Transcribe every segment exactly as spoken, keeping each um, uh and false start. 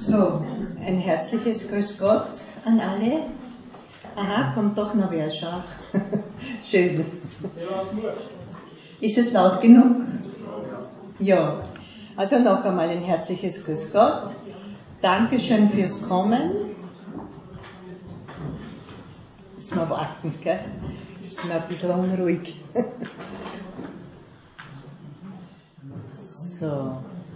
So, ein herzliches Grüß Gott an alle. Aha, kommt doch noch wer, schau. Schön. Ist es laut genug? Ja. Also noch einmal ein herzliches Grüß Gott. Dankeschön fürs Kommen. Müssen wir warten, gell? Sind wir ein bisschen unruhig. So.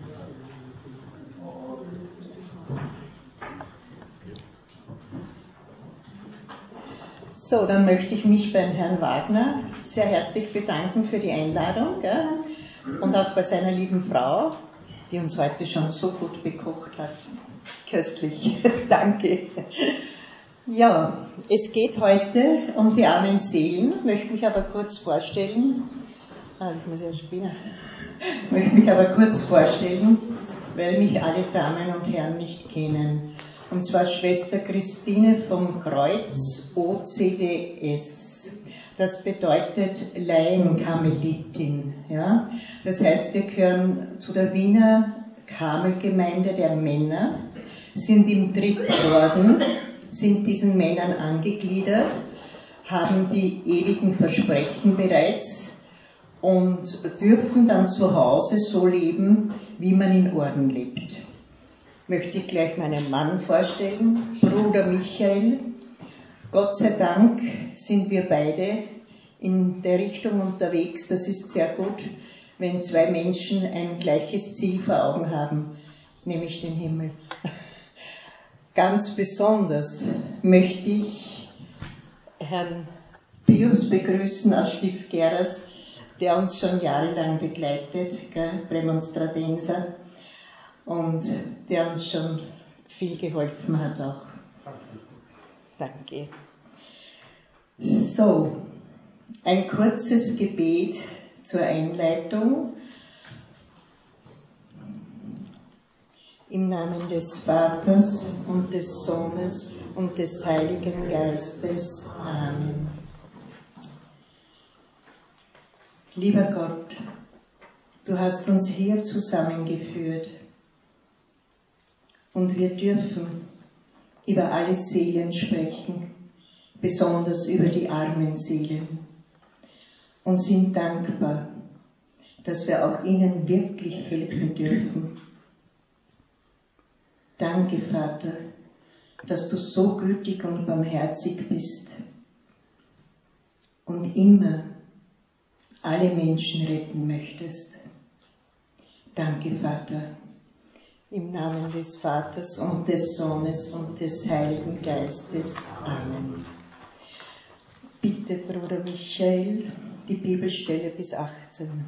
So, dann möchte ich mich beim Herrn Wagner sehr herzlich bedanken für die Einladung, gell? Und auch bei seiner lieben Frau, die uns heute schon so gut bekocht hat. Köstlich. Danke. Ja, es geht heute um die armen Seelen, möchte mich aber kurz vorstellen. Ah, das muss ich erst spielen. Möchte mich aber kurz vorstellen, weil mich alle Damen und Herren nicht kennen. Und zwar Schwester Christine vom Kreuz, O C D S. Das bedeutet Laienkarmelitin. Ja? Das heißt, wir gehören zu der Wiener Karmelgemeinde der Männer, sind im Drittorden, sind diesen Männern angegliedert, haben die ewigen Versprechen bereits und dürfen dann zu Hause so leben, wie man in Orden lebt. Möchte ich gleich meinen Mann vorstellen, Bruder Michael. Gott sei Dank sind wir beide in der Richtung unterwegs. Das ist sehr gut, wenn zwei Menschen ein gleiches Ziel vor Augen haben, nämlich den Himmel. Ganz besonders möchte ich Herrn Pius begrüßen aus Stift Geras, der uns schon jahrelang begleitet, gell, Prämonstratenser, und der uns schon viel geholfen hat auch. Danke. So, ein kurzes Gebet zur Einleitung. Im Namen des Vaters und des Sohnes und des Heiligen Geistes. Amen. Lieber Gott, du hast uns hier zusammengeführt und wir dürfen über alle Seelen sprechen, besonders über die armen Seelen, und sind dankbar, dass wir auch ihnen wirklich helfen dürfen. Danke, Vater, dass du so gütig und barmherzig bist und immer alle Menschen retten möchtest. Danke, Vater, im Namen des Vaters und des Sohnes und des Heiligen Geistes. Amen. Bitte, Bruder Michael, die Bibelstelle bis achtzehn.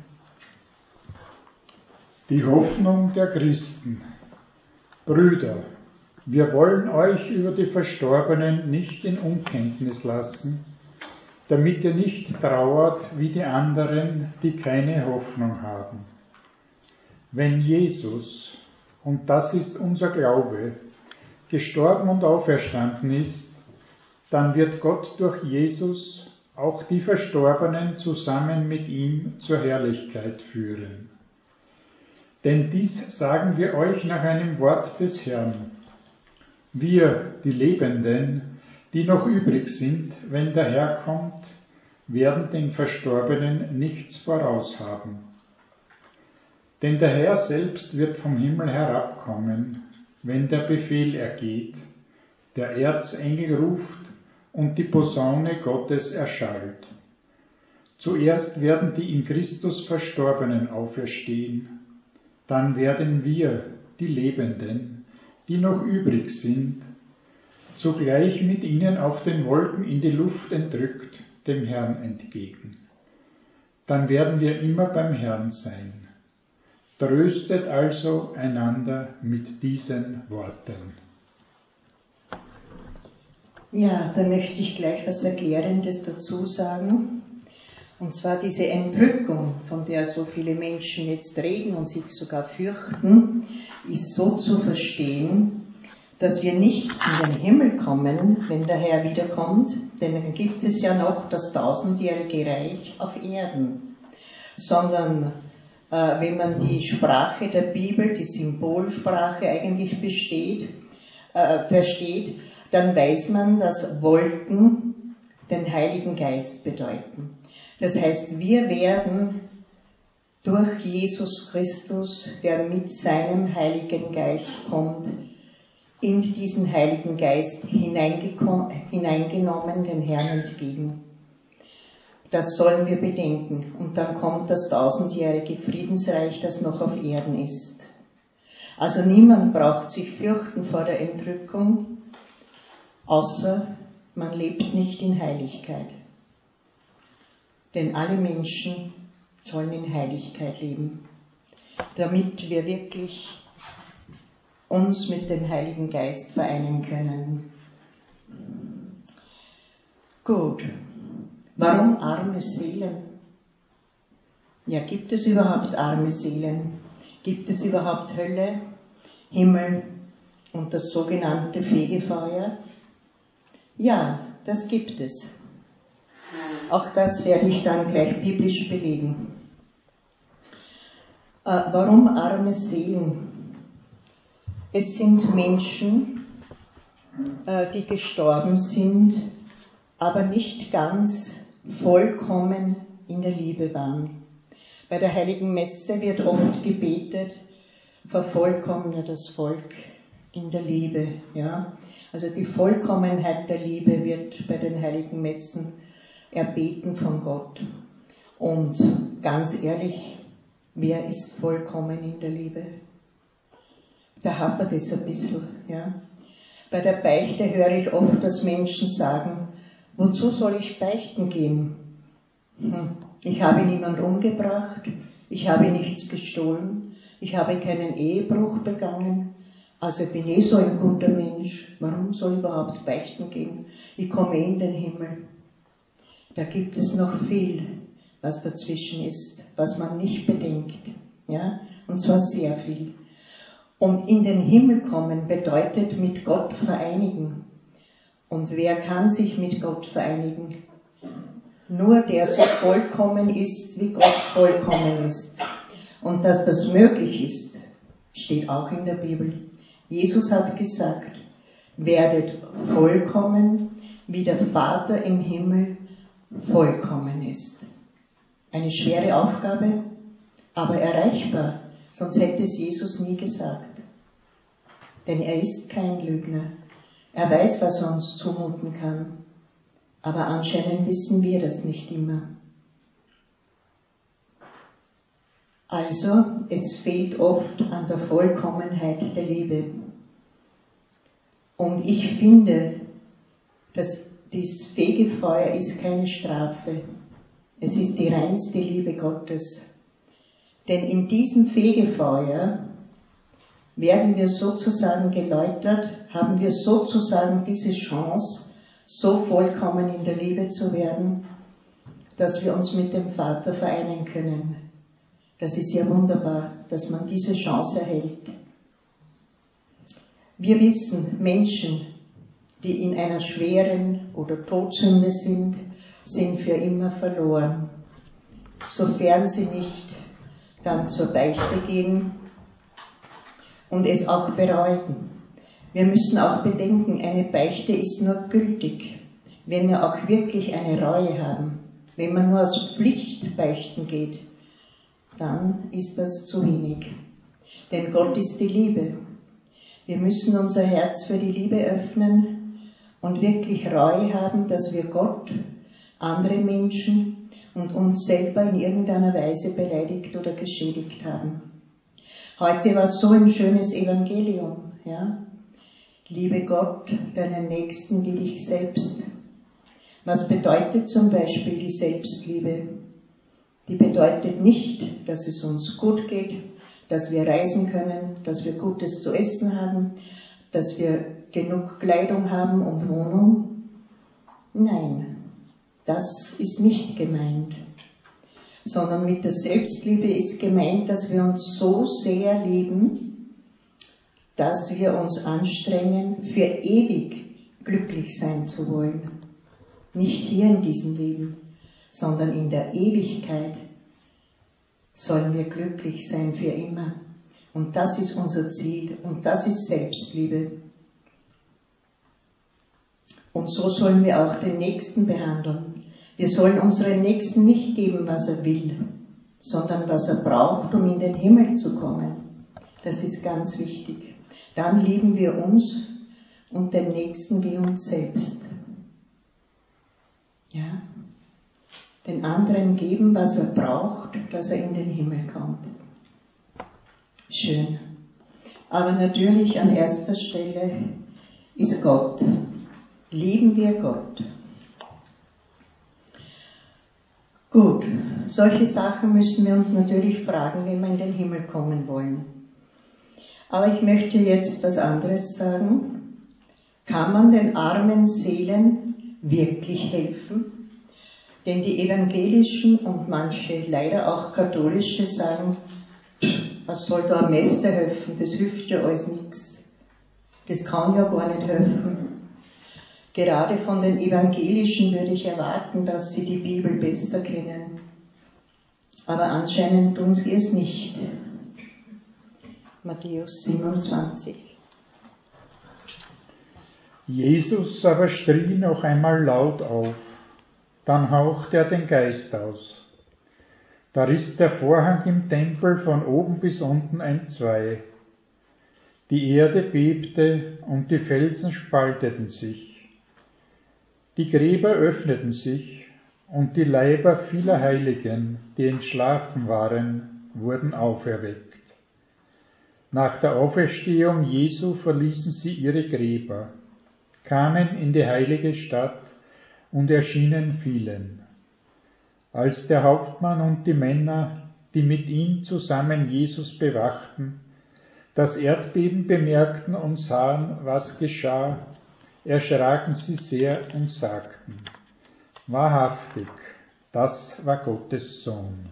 Die Hoffnung der Christen. Brüder, wir wollen euch über die Verstorbenen nicht in Unkenntnis lassen, damit ihr nicht trauert wie die anderen, die keine Hoffnung haben. Wenn Jesus, und das ist unser Glaube, gestorben und auferstanden ist, dann wird Gott durch Jesus auch die Verstorbenen zusammen mit ihm zur Herrlichkeit führen. Denn dies sagen wir euch nach einem Wort des Herrn. Wir, die Lebenden, die noch übrig sind, wenn der Herr kommt, werden den Verstorbenen nichts voraus haben. Denn der Herr selbst wird vom Himmel herabkommen, wenn der Befehl ergeht, der Erzengel ruft und die Posaune Gottes erschallt. Zuerst werden die in Christus Verstorbenen auferstehen. Dann werden wir, die Lebenden, die noch übrig sind, zugleich mit ihnen auf den Wolken in die Luft entrückt, dem Herrn entgegen. Dann werden wir immer beim Herrn sein. Tröstet also einander mit diesen Worten. Ja, da möchte ich gleich was Erklärendes dazu sagen. Und zwar diese Entrückung, von der so viele Menschen jetzt reden und sich sogar fürchten, ist so zu verstehen, dass wir nicht in den Himmel kommen, wenn der Herr wiederkommt, denn dann gibt es ja noch das tausendjährige Reich auf Erden, sondern äh, wenn man die Sprache der Bibel, die Symbolsprache eigentlich besteht, äh, versteht, dann weiß man, dass Wolken den Heiligen Geist bedeuten. Das heißt, wir werden durch Jesus Christus, der mit seinem Heiligen Geist kommt, in diesen Heiligen Geist hineingenommen, den Herrn entgegen. Das sollen wir bedenken. Und dann kommt das tausendjährige Friedensreich, das noch auf Erden ist. Also niemand braucht sich fürchten vor der Entrückung, außer man lebt nicht in Heiligkeit. Denn alle Menschen sollen in Heiligkeit leben, damit wir wirklich uns mit dem Heiligen Geist vereinen können. Gut. Warum arme Seelen? Ja, gibt es überhaupt arme Seelen? Gibt es überhaupt Hölle, Himmel und das sogenannte Fegefeuer? Ja, das gibt es. Auch das werde ich dann gleich biblisch belegen. Äh, warum arme Seelen? Es sind Menschen, äh, die gestorben sind, aber nicht ganz vollkommen in der Liebe waren. Bei der Heiligen Messe wird oft gebetet, vervollkommne das Volk in der Liebe. Ja? Also die Vollkommenheit der Liebe wird bei den Heiligen Messen erbeten von Gott. Und ganz ehrlich, wer ist vollkommen in der Liebe? Da hapert es ein bisschen. Ja? Bei der Beichte höre ich oft, dass Menschen sagen, wozu soll ich beichten gehen? Hm. Ich habe niemanden umgebracht, ich habe nichts gestohlen, ich habe keinen Ehebruch begangen, also bin ich so ein guter Mensch, warum soll ich überhaupt beichten gehen? Ich komme in den Himmel. Da gibt es noch viel, was dazwischen ist, was man nicht bedenkt, ja? Und zwar sehr viel. Und in den Himmel kommen bedeutet mit Gott vereinigen. Und wer kann sich mit Gott vereinigen? Nur der so vollkommen ist, wie Gott vollkommen ist. Und dass das möglich ist, steht auch in der Bibel. Jesus hat gesagt, werdet vollkommen, wie der Vater im Himmel vollkommen ist. Eine schwere Aufgabe, aber erreichbar, sonst hätte es Jesus nie gesagt. Denn er ist kein Lügner. Er weiß, was er uns zumuten kann. Aber anscheinend wissen wir das nicht immer. Also, es fehlt oft an der Vollkommenheit der Liebe. Und ich finde, dass das Fegefeuer ist keine Strafe. Es ist die reinste Liebe Gottes. Denn in diesem Fegefeuer werden wir sozusagen geläutert, haben wir sozusagen diese Chance, so vollkommen in der Liebe zu werden, dass wir uns mit dem Vater vereinen können. Das ist ja wunderbar, dass man diese Chance erhält. Wir wissen, Menschen, die in einer schweren oder Todsünde sind, sind für immer verloren, sofern sie nicht dann zur Beichte gehen und es auch bereuen. Wir müssen auch bedenken, eine Beichte ist nur gültig, wenn wir auch wirklich eine Reue haben. Wenn man nur aus Pflicht beichten geht, dann ist das zu wenig. Denn Gott ist die Liebe. Wir müssen unser Herz für die Liebe öffnen und wirklich Reue haben, dass wir Gott, andere Menschen und uns selber in irgendeiner Weise beleidigt oder geschädigt haben. Heute war so ein schönes Evangelium, ja. Liebe Gott, deinen Nächsten wie dich selbst. Was bedeutet zum Beispiel die Selbstliebe? Die bedeutet nicht, dass es uns gut geht, dass wir reisen können, dass wir Gutes zu essen haben, dass wir genug Kleidung haben und Wohnung. Nein, das ist nicht gemeint. Sondern mit der Selbstliebe ist gemeint, dass wir uns so sehr lieben, dass wir uns anstrengen, für ewig glücklich sein zu wollen. Nicht hier in diesem Leben, sondern in der Ewigkeit. sollen wir glücklich sein für immer. Und das ist unser Ziel und das ist Selbstliebe. Und so sollen wir auch den Nächsten behandeln. Wir sollen unserem Nächsten nicht geben, was er will, sondern was er braucht, um in den Himmel zu kommen. Das ist ganz wichtig. Dann lieben wir uns und den Nächsten wie uns selbst. Ja? Den anderen geben, was er braucht, dass er in den Himmel kommt. Schön. Aber natürlich an erster Stelle ist Gott. Lieben wir Gott. Gut, solche Sachen müssen wir uns natürlich fragen, wenn wir in den Himmel kommen wollen. Aber ich möchte jetzt was anderes sagen. Kann man den armen Seelen wirklich helfen? Denn die evangelischen und manche leider auch katholische sagen, was soll da eine Messe helfen, das hilft ja alles nichts. Das kann ja gar nicht helfen. Gerade von den Evangelischen würde ich erwarten, dass sie die Bibel besser kennen. Aber anscheinend tun sie es nicht. Matthäus siebenundzwanzig. Jesus aber schrie noch einmal laut auf. Dann hauchte er den Geist aus. Da riss der Vorhang im Tempel von oben bis unten entzwei. Die Erde bebte und die Felsen spalteten sich. Die Gräber öffneten sich und die Leiber vieler Heiligen, die entschlafen waren, wurden auferweckt. Nach der Auferstehung Jesu verließen sie ihre Gräber, kamen in die heilige Stadt und erschienen vielen. Als der Hauptmann und die Männer, die mit ihm zusammen Jesus bewachten, das Erdbeben bemerkten und sahen, was geschah, erschraken sie sehr und sagten, wahrhaftig, das war Gottes Sohn.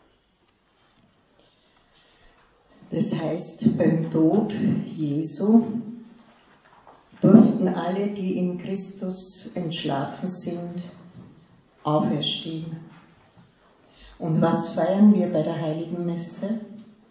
Das heißt, beim Tod Jesu durften alle, die in Christus entschlafen sind, auferstehen. Und was feiern wir bei der Heiligen Messe?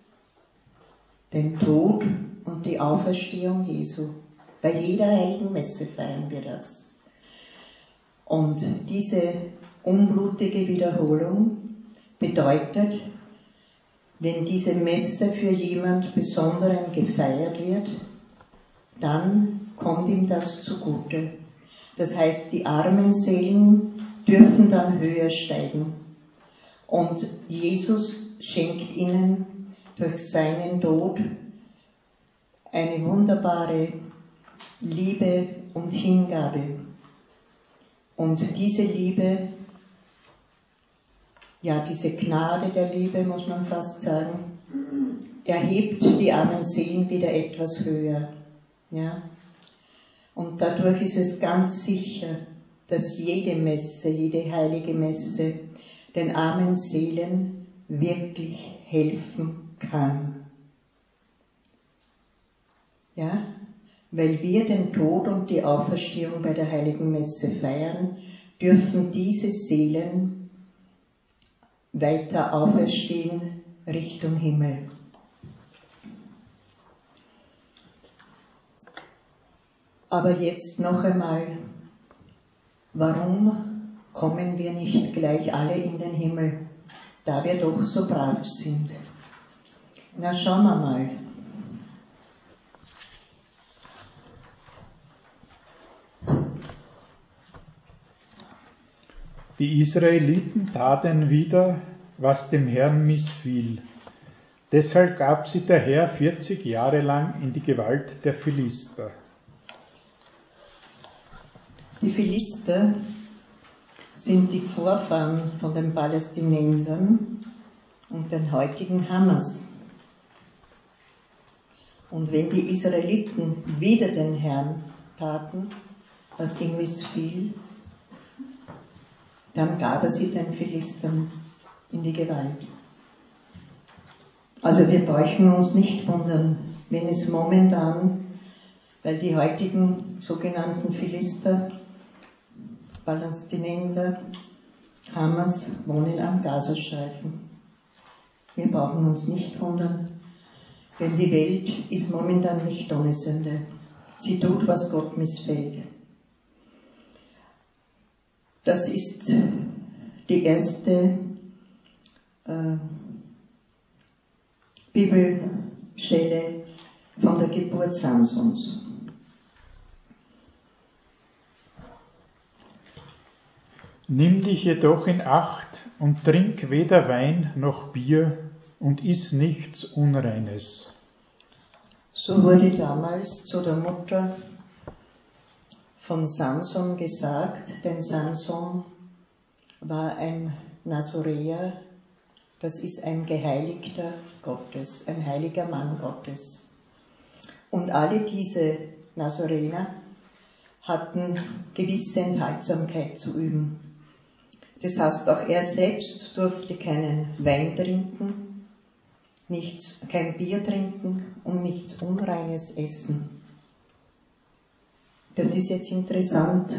Den Tod und die Auferstehung Jesu. Bei jeder Heiligen Messe feiern wir das. Und diese unblutige Wiederholung bedeutet, wenn diese Messe für jemand Besonderen gefeiert wird, dann kommt ihm das zugute. Das heißt, die armen Seelen dürfen dann höher steigen. Und Jesus schenkt ihnen durch seinen Tod eine wunderbare Liebe und Hingabe. Und diese Liebe, ja, diese Gnade der Liebe, muss man fast sagen, erhebt die armen Seelen wieder etwas höher. Ja? Und dadurch ist es ganz sicher, dass jede Messe, jede heilige Messe den armen Seelen wirklich helfen kann. Ja? Weil wir den Tod und die Auferstehung bei der Heiligen Messe feiern, dürfen diese Seelen weiter auferstehen Richtung Himmel. Aber jetzt noch einmal, warum kommen wir nicht gleich alle in den Himmel, da wir doch so brav sind? Na, schauen wir mal. Die Israeliten taten wieder, was dem Herrn missfiel. Deshalb gab sie der Herr vierzig Jahre lang in die Gewalt der Philister. Die Philister sind die Vorfahren von den Palästinensern und den heutigen Hamas. Und wenn die Israeliten wieder den Herrn taten, was ihm missfiel, dann gab er sie den Philistern in die Gewalt. Also wir brauchen uns nicht wundern, wenn es momentan, weil die heutigen sogenannten Philister, Palästinenser, Hamas wohnen am Gazastreifen. Wir brauchen uns nicht wundern, denn die Welt ist momentan nicht ohne Sünde. Sie tut, was Gott missfällt. Das ist die erste äh, Bibelstelle von der Geburt Samsons. Nimm dich jedoch in Acht und trink weder Wein noch Bier und iss nichts Unreines. So wurde damals zu der Mutter von Samson gesagt, denn Samson war ein Nazoräer, das ist ein Geheiligter Gottes, ein heiliger Mann Gottes. Und alle diese Nazoräer hatten gewisse Enthaltsamkeit zu üben. Das heißt, auch er selbst durfte keinen Wein trinken, nichts, kein Bier trinken und nichts Unreines essen. Das ist jetzt interessant.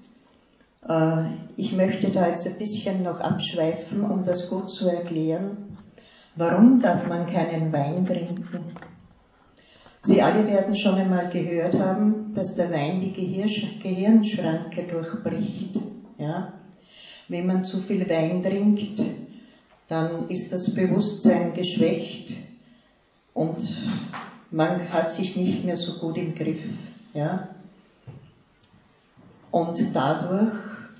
Ich möchte da jetzt ein bisschen noch abschweifen, um das gut zu erklären. Warum darf man keinen Wein trinken? Sie alle werden schon einmal gehört haben, dass der Wein die Gehirnschranke durchbricht. Ja? Wenn man zu viel Wein trinkt, dann ist das Bewusstsein geschwächt und man hat sich nicht mehr so gut im Griff. Ja? Und dadurch,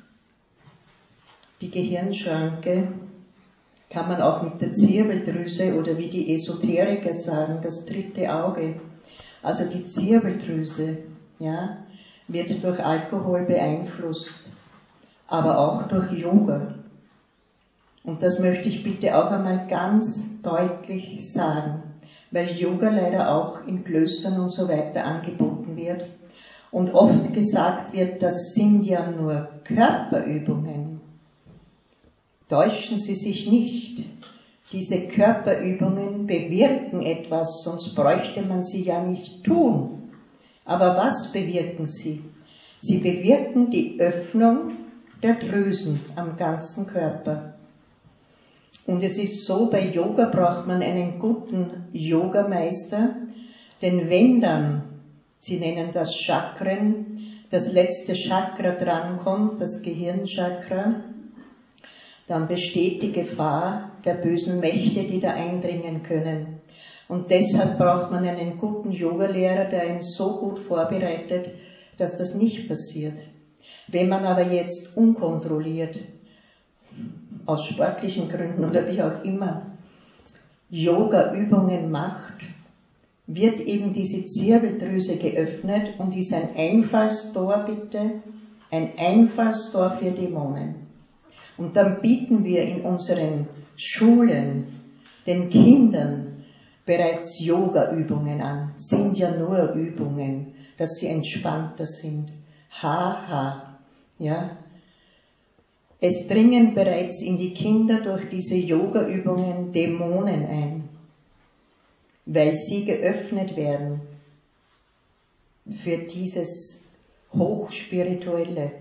die Gehirnschranke, kann man auch mit der Zirbeldrüse oder wie die Esoteriker sagen, das dritte Auge, also die Zirbeldrüse, ja, wird durch Alkohol beeinflusst, aber auch durch Yoga. Und das möchte ich bitte auch einmal ganz deutlich sagen, weil Yoga leider auch in Klöstern und so weiter angeboten wird und oft gesagt wird, das sind ja nur Körperübungen. Täuschen Sie sich nicht. Diese Körperübungen bewirken etwas, sonst bräuchte man sie ja nicht tun. Aber was bewirken sie? Sie bewirken die Öffnung der Drüsen am ganzen Körper. Und es ist so, bei Yoga braucht man einen guten Yogameister, denn wenn dann, Sie nennen das Chakren, das letzte Chakra drankommt, das Gehirnchakra, dann besteht die Gefahr der bösen Mächte, die da eindringen können. Und deshalb braucht man einen guten Yogalehrer, der ihn so gut vorbereitet, dass das nicht passiert. Wenn man aber jetzt unkontrolliert, aus sportlichen Gründen oder wie auch immer, Yoga-Übungen macht, wird eben diese Zirbeldrüse geöffnet und ist ein Einfallstor, bitte, ein Einfallstor für Dämonen. Und dann bieten wir in unseren Schulen den Kindern bereits Yoga-Übungen an. Sind ja nur Übungen, dass sie entspannter sind. Haha, ja. Es dringen bereits in die Kinder durch diese Yoga-Übungen Dämonen ein, weil sie geöffnet werden für dieses Hochspirituelle.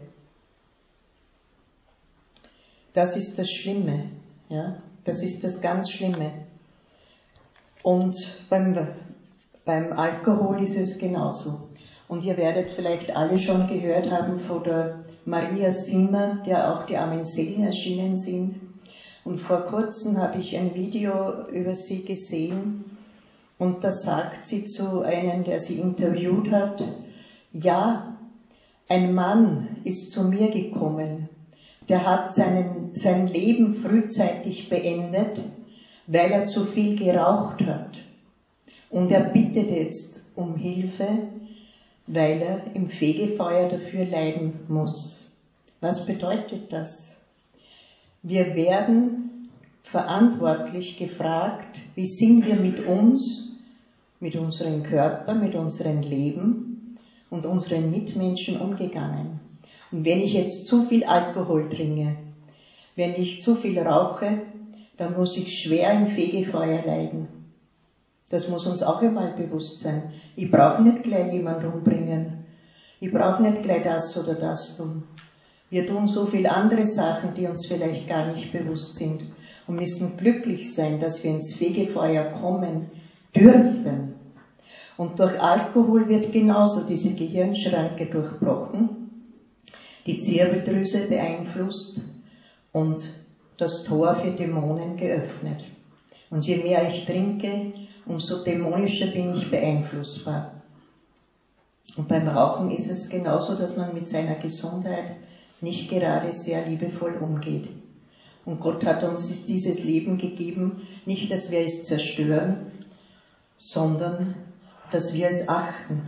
Das ist das Schlimme, ja, das ist das ganz Schlimme. Und beim, beim Alkohol ist es genauso. Und ihr werdet vielleicht alle schon gehört haben von der Maria Simmer, der auch die Armen Seelen erschienen sind. Und vor kurzem habe ich ein Video über sie gesehen und da sagt sie zu einem, der sie interviewt hat, ja, ein Mann ist zu mir gekommen, der hat seinen, sein Leben frühzeitig beendet, weil er zu viel geraucht hat. Und er bittet jetzt um Hilfe, weil er im Fegefeuer dafür leiden muss. Was bedeutet das? Wir werden verantwortlich gefragt, wie sind wir mit uns, mit unserem Körper, mit unserem Leben und unseren Mitmenschen umgegangen. Und wenn ich jetzt zu viel Alkohol trinke, wenn ich zu viel rauche, dann muss ich schwer im Fegefeuer leiden. Das muss uns auch einmal bewusst sein. Ich brauche nicht gleich jemanden umbringen. Ich brauche nicht gleich das oder das tun. Wir tun so viele andere Sachen, die uns vielleicht gar nicht bewusst sind. und müssen glücklich sein, dass wir ins Fegefeuer kommen dürfen. Und durch Alkohol wird genauso diese Gehirnschranke durchbrochen, die Zirbeldrüse beeinflusst und das Tor für Dämonen geöffnet. Und je mehr ich trinke, umso dämonischer bin ich beeinflussbar. Und beim Rauchen ist es genauso, dass man mit seiner Gesundheit nicht gerade sehr liebevoll umgeht. Und Gott hat uns dieses Leben gegeben, nicht, dass wir es zerstören, sondern dass wir es achten.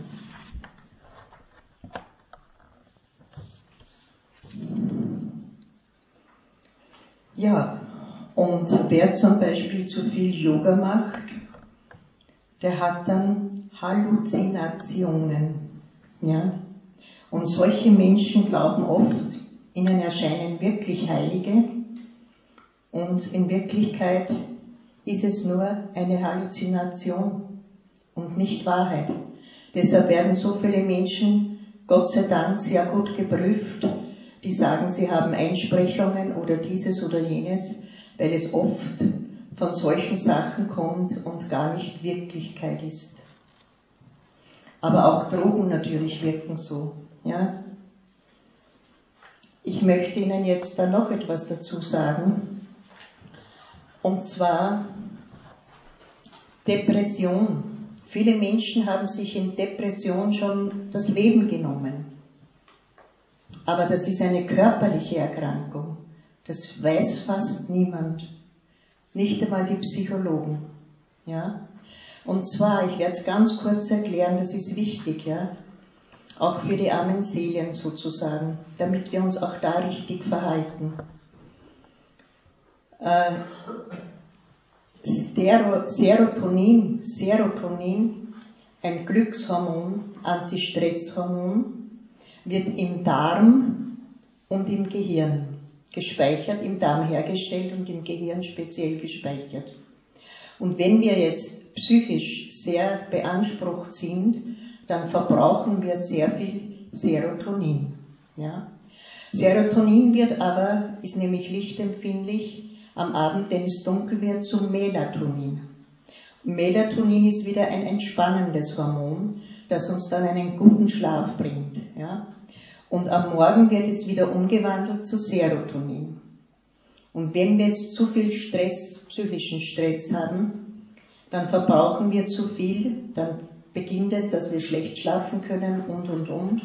Ja, und wer zum Beispiel zu viel Yoga macht, der hat dann Halluzinationen. Ja? Und solche Menschen glauben oft, ihnen erscheinen wirklich Heilige, und in Wirklichkeit ist es nur eine Halluzination und nicht Wahrheit. Deshalb werden so viele Menschen, Gott sei Dank, sehr gut geprüft, die sagen, sie haben Einsprechungen oder dieses oder jenes, weil es oft von solchen Sachen kommt und gar nicht Wirklichkeit ist. Aber auch Drogen natürlich wirken so. Ja? Ich möchte Ihnen jetzt da noch etwas dazu sagen. Und zwar Depression. Viele Menschen haben sich in Depression schon das Leben genommen. Aber das ist eine körperliche Erkrankung. Das weiß fast niemand. Nicht einmal die Psychologen. Ja? Und zwar, ich werde es ganz kurz erklären, das ist wichtig, ja, auch für die armen Seelen sozusagen, damit wir uns auch da richtig verhalten. Äh, Stero, Serotonin, Serotonin, ein Glückshormon, Antistresshormon, wird im Darm und im Gehirn gespeichert, im Darm hergestellt und im Gehirn speziell gespeichert. Und wenn wir jetzt psychisch sehr beansprucht sind, dann verbrauchen wir sehr viel Serotonin. Ja? Serotonin wird aber, ist nämlich lichtempfindlich, am Abend, wenn es dunkel wird, zu Melatonin. Melatonin ist wieder ein entspannendes Hormon, das uns dann einen guten Schlaf bringt. Ja? Und am Morgen wird es wieder umgewandelt zu Serotonin. Und wenn wir jetzt zu viel Stress, psychischen Stress haben, dann verbrauchen wir zu viel, dann beginnt es, dass wir schlecht schlafen können und, und, und.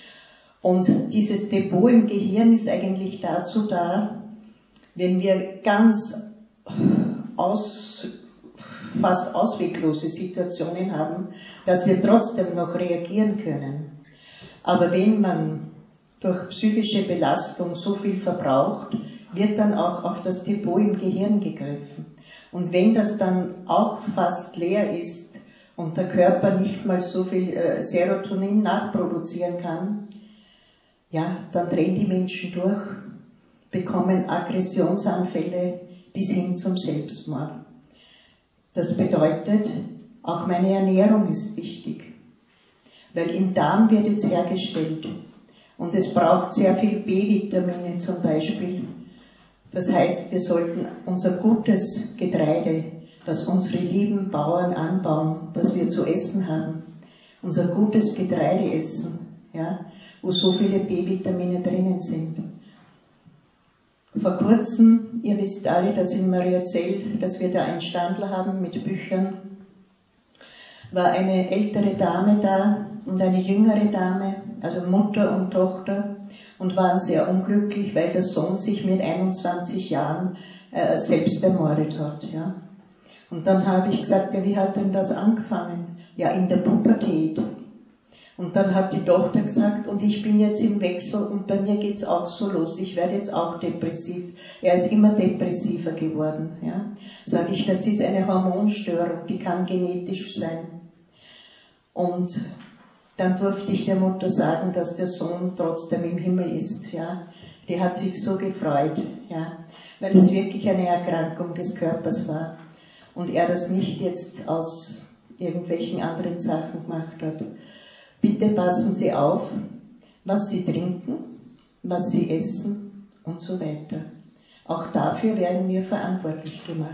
Und dieses Depot im Gehirn ist eigentlich dazu da, wenn wir ganz aus, fast ausweglose Situationen haben, dass wir trotzdem noch reagieren können. Aber wenn man durch psychische Belastung so viel verbraucht, wird dann auch auf das Depot im Gehirn gegriffen. Und wenn das dann auch fast leer ist und der Körper nicht mal so viel äh, Serotonin nachproduzieren kann, ja, dann drehen die Menschen durch, bekommen Aggressionsanfälle bis hin zum Selbstmord. Das bedeutet, auch meine Ernährung ist wichtig, weil im Darm wird es hergestellt und es braucht sehr viel B-Vitamine zum Beispiel. Das heißt, wir sollten unser gutes Getreide, das unsere lieben Bauern anbauen, das wir zu essen haben, unser gutes Getreide essen, ja, wo so viele B-Vitamine drinnen sind. Vor kurzem, ihr wisst alle, dass in Mariazell, dass wir da einen Standel haben mit Büchern, war eine ältere Dame da und eine jüngere Dame, also Mutter und Tochter, und waren sehr unglücklich, weil der Sohn sich mit einundzwanzig Jahren äh, selbst ermordet hat. Ja. Und dann habe ich gesagt, ja, wie hat denn das angefangen? Ja, in der Pubertät. Und dann hat die Tochter gesagt, und ich bin jetzt im Wechsel und bei mir geht's auch so los, ich werde jetzt auch depressiv. Er ist immer depressiver geworden. Ja. Sage ich, das ist eine Hormonstörung, die kann genetisch sein. Und dann durfte ich der Mutter sagen, dass der Sohn trotzdem im Himmel ist. Ja. Die hat sich so gefreut, ja, weil es wirklich eine Erkrankung des Körpers war. Und er das nicht jetzt aus irgendwelchen anderen Sachen gemacht hat. Bitte passen Sie auf, was Sie trinken, was Sie essen und so weiter. Auch dafür werden wir verantwortlich gemacht.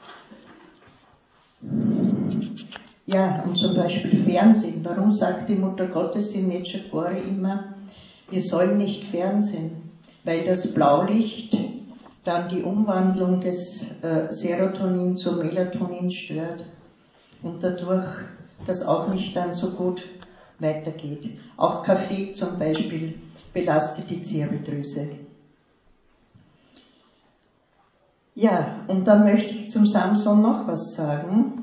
Ja, und zum Beispiel Fernsehen. Warum sagt die Mutter Gottes im Mecce-Chore immer, wir sollen nicht fernsehen? Weil das Blaulicht dann die Umwandlung des äh, Serotonin zu Melatonin stört und dadurch das auch nicht dann so gut weitergeht. Auch Kaffee zum Beispiel belastet die Zirbeldrüse. Ja, und dann möchte ich zum Samson noch was sagen.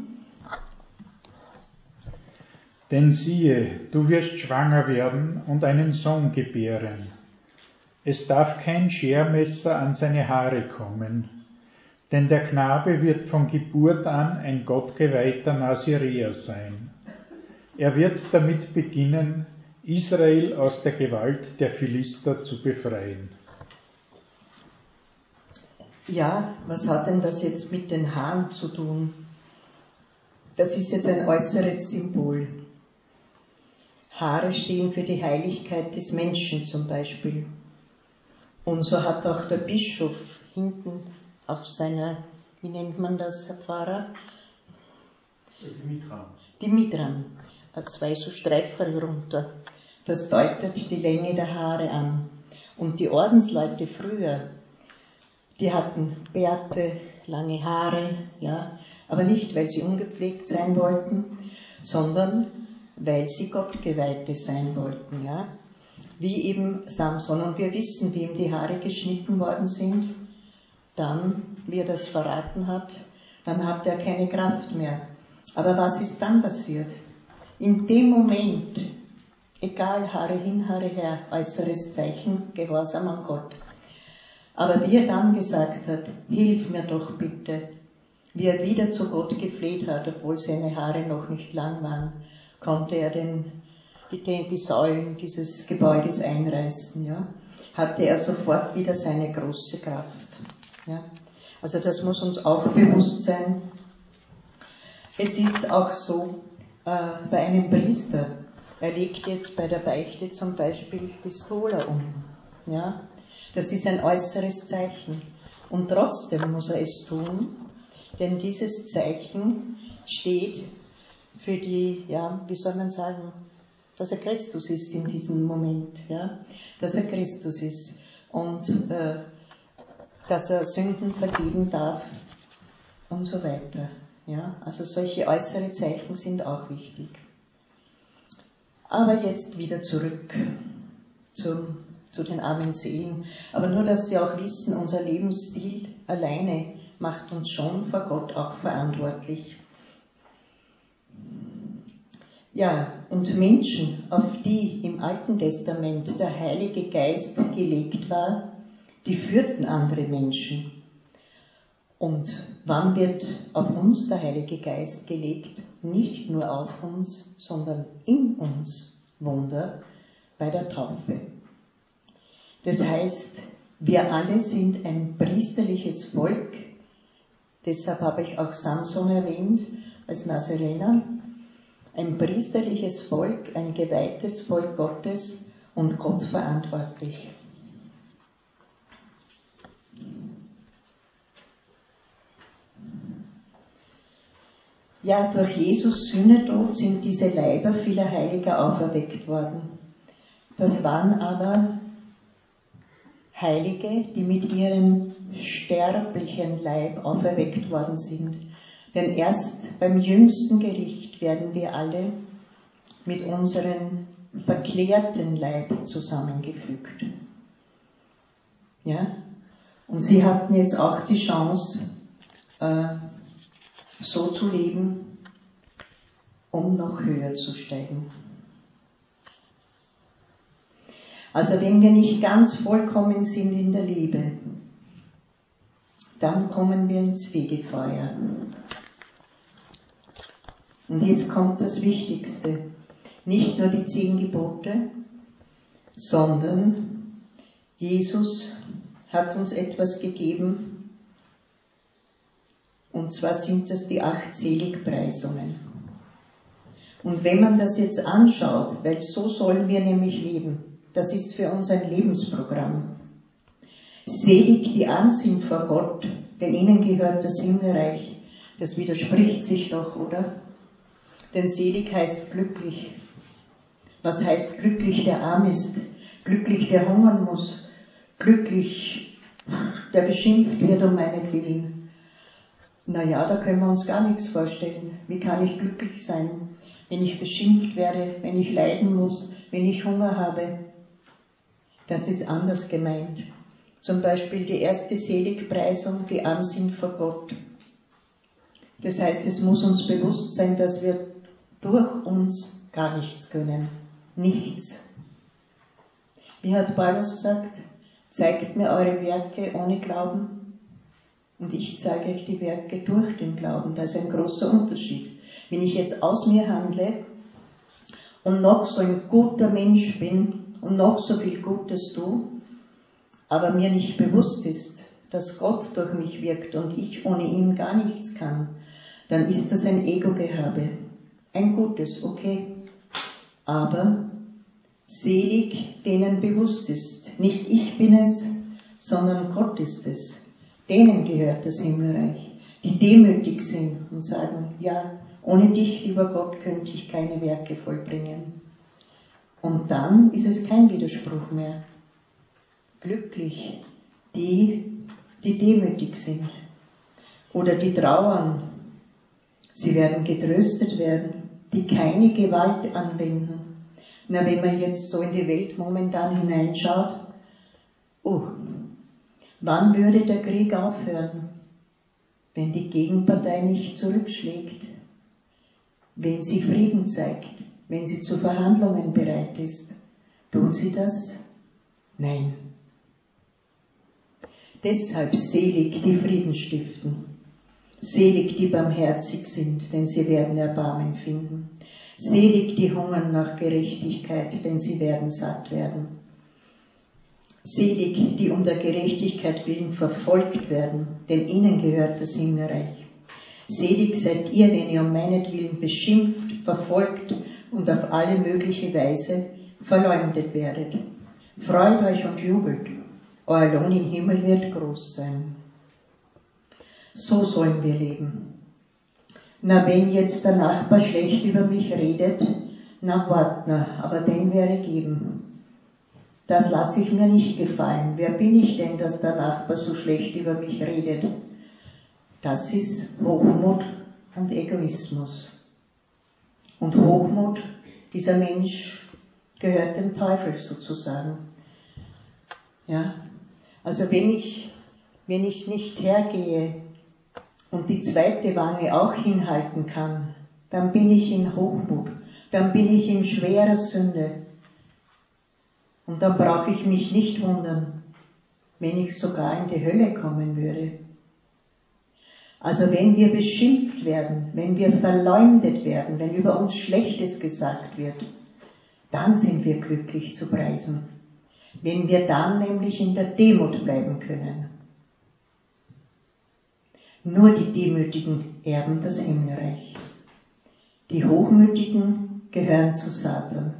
Denn siehe, du wirst schwanger werden und einen Sohn gebären. Es darf kein Schermesser an seine Haare kommen, denn der Knabe wird von Geburt an ein gottgeweihter Naziräer sein. Er wird damit beginnen, Israel aus der Gewalt der Philister zu befreien. Ja, was hat denn das jetzt mit den Haaren zu tun? Das ist jetzt ein äußeres Symbol. Haare stehen für die Heiligkeit des Menschen zum Beispiel. Und so hat auch der Bischof hinten auf seiner, wie nennt man das, Herr Pfarrer? Die Mitram. Die Mitram. Zwei so Streiferl runter. Das deutet die Länge der Haare an. Und die Ordensleute früher, die hatten Bärte, lange Haare, ja, aber nicht, weil sie ungepflegt sein wollten, sondern weil sie Gottgeweihte sein wollten, ja. Wie eben Samson. Und wir wissen, wie ihm die Haare geschnitten worden sind. Dann, wie er das verraten hat, dann hat er keine Kraft mehr. Aber was ist dann passiert? In dem Moment, egal, Haare hin, Haare her, äußeres Zeichen, Gehorsam an Gott. Aber wie er dann gesagt hat, hilf mir doch bitte, wie er wieder zu Gott gefleht hat, obwohl seine Haare noch nicht lang waren, konnte er den, die, die Säulen dieses Gebäudes einreißen, ja, hatte er sofort wieder seine große Kraft. Ja. Also das muss uns auch bewusst sein. Es ist auch so, äh, bei einem Priester, er legt jetzt bei der Beichte zum Beispiel die Stola um. Ja. Das ist ein äußeres Zeichen. Und trotzdem muss er es tun, denn dieses Zeichen steht für die, ja, wie soll man sagen, dass er Christus ist in diesem Moment, ja, dass er Christus ist und äh, dass er Sünden vergeben darf und so weiter, ja. Also solche äußere Zeichen sind auch wichtig. Aber jetzt wieder zurück zum, zu den armen Seelen. Aber nur, dass Sie auch wissen, unser Lebensstil alleine macht uns schon vor Gott auch verantwortlich. Ja, und Menschen, auf die im Alten Testament der Heilige Geist gelegt war, die führten andere Menschen. Und wann wird auf uns der Heilige Geist gelegt? Nicht nur auf uns, sondern in uns. Wunder bei der Taufe. Das heißt, wir alle sind ein priesterliches Volk. Deshalb habe ich auch Samson erwähnt als Nazarener. Ein priesterliches Volk, ein geweihtes Volk Gottes und Gott verantwortlich. Ja, durch Jesus Sühnetod sind diese Leiber vieler Heiliger auferweckt worden. Das waren aber Heilige, die mit ihrem sterblichen Leib auferweckt worden sind. Denn erst beim jüngsten Gericht werden wir alle mit unserem verklärten Leib zusammengefügt. Ja? Und sie hatten jetzt auch die Chance, äh, so zu leben, um noch höher zu steigen. Also wenn wir nicht ganz vollkommen sind in der Liebe, dann kommen wir ins Fegefeuer. Und jetzt kommt das Wichtigste. Nicht nur die zehn Gebote, sondern Jesus hat uns etwas gegeben, und zwar sind das die acht Seligpreisungen. Und wenn man das jetzt anschaut, weil so sollen wir nämlich leben, das ist für uns ein Lebensprogramm. Selig, die arm sind vor Gott, denn ihnen gehört das Himmelreich. Das widerspricht sich doch, oder? Denn selig heißt glücklich. Was heißt glücklich, der arm ist? Glücklich, der hungern muss? Glücklich, der beschimpft wird um meinetwillen? Naja, da können wir uns gar nichts vorstellen. Wie kann ich glücklich sein, wenn ich beschimpft werde, wenn ich leiden muss, wenn ich Hunger habe? Das ist anders gemeint. Zum Beispiel die erste Seligpreisung, die arm sind vor Gott. Das heißt, es muss uns bewusst sein, dass wir durch uns gar nichts können. Nichts. Wie hat Paulus gesagt? Zeigt mir eure Werke ohne Glauben und ich zeige euch die Werke durch den Glauben. Da ist ein großer Unterschied. Wenn ich jetzt aus mir handle und noch so ein guter Mensch bin und noch so viel Gutes tue, aber mir nicht bewusst ist, dass Gott durch mich wirkt und ich ohne ihn gar nichts kann, dann ist das ein Ego-Gehabe. Ein gutes, okay. Aber selig, denen bewusst ist. Nicht ich bin es, sondern Gott ist es. Denen gehört das Himmelreich. Die demütig sind und sagen, ja, ohne dich, lieber Gott, könnte ich keine Werke vollbringen. Und dann ist es kein Widerspruch mehr. Glücklich, die, die demütig sind. Oder die trauern. Sie werden getröstet werden, die keine Gewalt anwenden. Na, wenn man jetzt so in die Welt momentan hineinschaut, oh, wann würde der Krieg aufhören? Wenn die Gegenpartei nicht zurückschlägt, wenn sie Frieden zeigt, wenn sie zu Verhandlungen bereit ist. Tut sie das? Nein. Deshalb selig, die Frieden stiften. Selig, die barmherzig sind, denn sie werden Erbarmen finden. Selig, die hungern nach Gerechtigkeit, denn sie werden satt werden. Selig, die um der Gerechtigkeit willen verfolgt werden, denn ihnen gehört das Himmelreich. Selig seid ihr, wenn ihr um meinetwillen beschimpft, verfolgt und auf alle mögliche Weise verleumdet werdet. Freut euch und jubelt, euer Lohn im Himmel wird groß sein. So sollen wir leben. Na, wenn jetzt der Nachbar schlecht über mich redet, na wart, na, aber den werde geben. Das lasse ich mir nicht gefallen. Wer bin ich denn, dass der Nachbar so schlecht über mich redet? Das ist Hochmut und Egoismus. Und Hochmut, dieser Mensch gehört dem Teufel sozusagen. Ja, also wenn ich, wenn ich nicht hergehe und die zweite Wange auch hinhalten kann, dann bin ich in Hochmut, dann bin ich in schwerer Sünde. Und dann brauche ich mich nicht wundern, wenn ich sogar in die Hölle kommen würde. Also wenn wir beschimpft werden, wenn wir verleumdet werden, wenn über uns Schlechtes gesagt wird, dann sind wir glücklich zu preisen. Wenn wir dann nämlich in der Demut bleiben können. Nur die Demütigen erben das Himmelreich. Die Hochmütigen gehören zu Satan.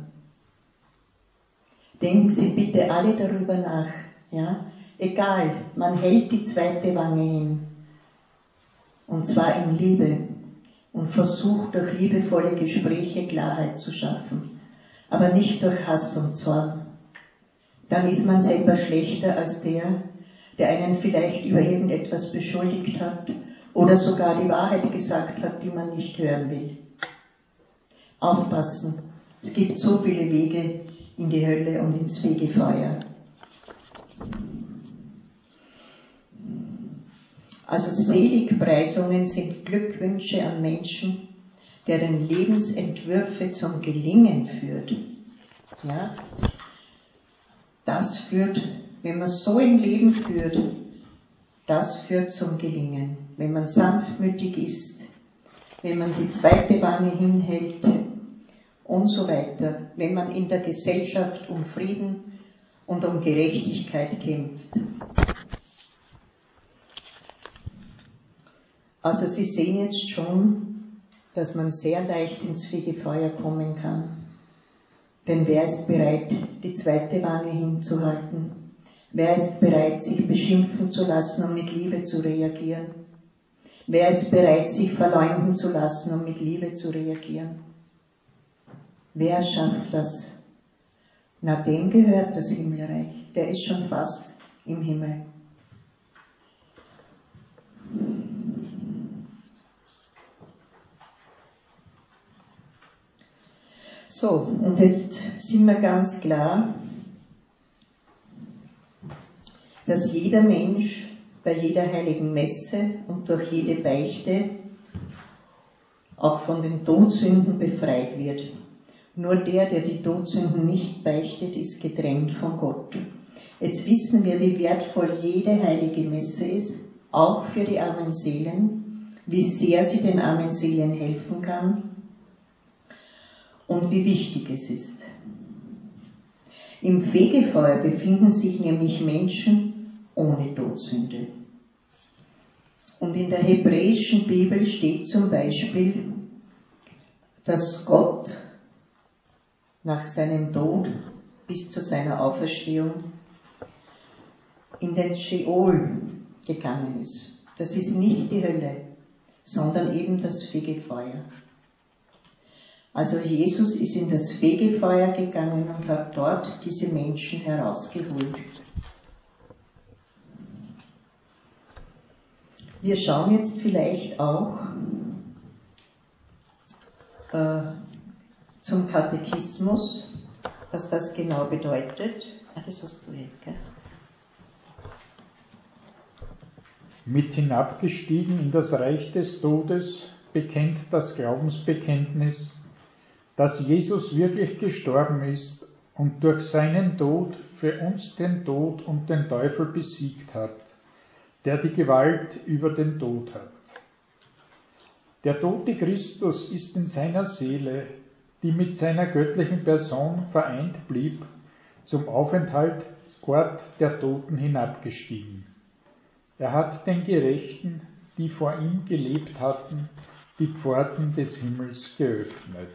Denken Sie bitte alle darüber nach, ja? Egal, man hält die zweite Wange hin. Und zwar in Liebe und versucht durch liebevolle Gespräche Klarheit zu schaffen. Aber nicht durch Hass und Zorn. Dann ist man selber schlechter als der, der einen vielleicht über irgendetwas beschuldigt hat oder sogar die Wahrheit gesagt hat, die man nicht hören will. Aufpassen, es gibt so viele Wege in die Hölle und ins Fegefeuer. Also Seligpreisungen sind Glückwünsche an Menschen, deren Lebensentwürfe zum Gelingen führt. Ja? Das führt, wenn man so ein Leben führt, das führt zum Gelingen. Wenn man sanftmütig ist, wenn man die zweite Wange hinhält und so weiter, wenn man in der Gesellschaft um Frieden und um Gerechtigkeit kämpft. Also Sie sehen jetzt schon, dass man sehr leicht ins Fegefeuer kommen kann. Denn wer ist bereit, die zweite Wange hinzuhalten? Wer ist bereit, sich beschimpfen zu lassen, um mit Liebe zu reagieren? Wer ist bereit, sich verleumden zu lassen, um mit Liebe zu reagieren? Wer schafft das? Na, dem gehört das Himmelreich. Der ist schon fast im Himmel. So, und jetzt sind wir ganz klar, dass jeder Mensch bei jeder heiligen Messe und durch jede Beichte auch von den Todsünden befreit wird. Nur der, der die Todsünden nicht beichtet, ist getrennt von Gott. Jetzt wissen wir, wie wertvoll jede heilige Messe ist, auch für die armen Seelen, wie sehr sie den armen Seelen helfen kann und wie wichtig es ist. Im Fegefeuer befinden sich nämlich Menschen ohne Todsünde. Und in der hebräischen Bibel steht zum Beispiel, dass Gott nach seinem Tod bis zu seiner Auferstehung in den Scheol gegangen ist. Das ist nicht die Hölle, sondern eben das Fegefeuer. Also Jesus ist in das Fegefeuer gegangen und hat dort diese Menschen herausgeholt. Wir schauen jetzt vielleicht auch äh, zum Katechismus, was das genau bedeutet. Ah, das hast du jetzt, gell? Mit hinabgestiegen in das Reich des Todes bekennt das Glaubensbekenntnis, dass Jesus wirklich gestorben ist und durch seinen Tod für uns den Tod und den Teufel besiegt hat, der die Gewalt über den Tod hat. Der tote Christus ist in seiner Seele, die mit seiner göttlichen Person vereint blieb, zum Aufenthaltsort der Toten hinabgestiegen. Er hat den Gerechten, die vor ihm gelebt hatten, die Pforten des Himmels geöffnet.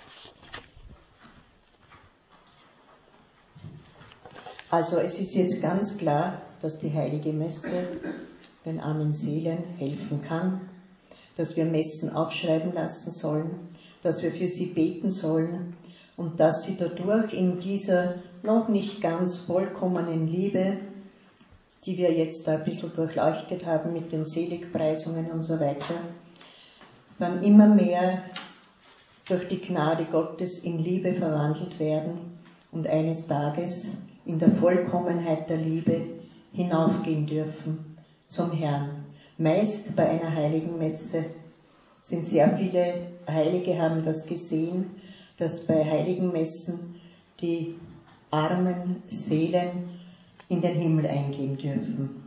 Also es ist jetzt ganz klar, dass die heilige Messe den armen Seelen helfen kann, dass wir Messen aufschreiben lassen sollen, dass wir für sie beten sollen und dass sie dadurch in dieser noch nicht ganz vollkommenen Liebe, die wir jetzt da ein bisschen durchleuchtet haben mit den Seligpreisungen und so weiter, dann immer mehr durch die Gnade Gottes in Liebe verwandelt werden und eines Tages in der Vollkommenheit der Liebe hinaufgehen dürfen zum Herrn. Meist bei einer heiligen Messe sind sehr viele Heilige, haben das gesehen, dass bei heiligen Messen die armen Seelen in den Himmel eingehen dürfen.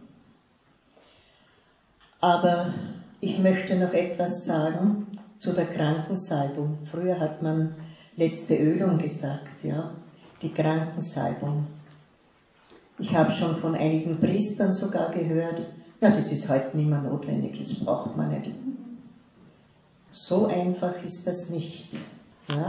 Aber ich möchte noch etwas sagen zu der Krankensalbung. Früher hat man letzte Ölung gesagt, ja, die Krankensalbung. Ich habe schon von einigen Priestern sogar gehört, ja, das ist heute nicht mehr notwendig, das braucht man nicht. So einfach ist das nicht. Ja?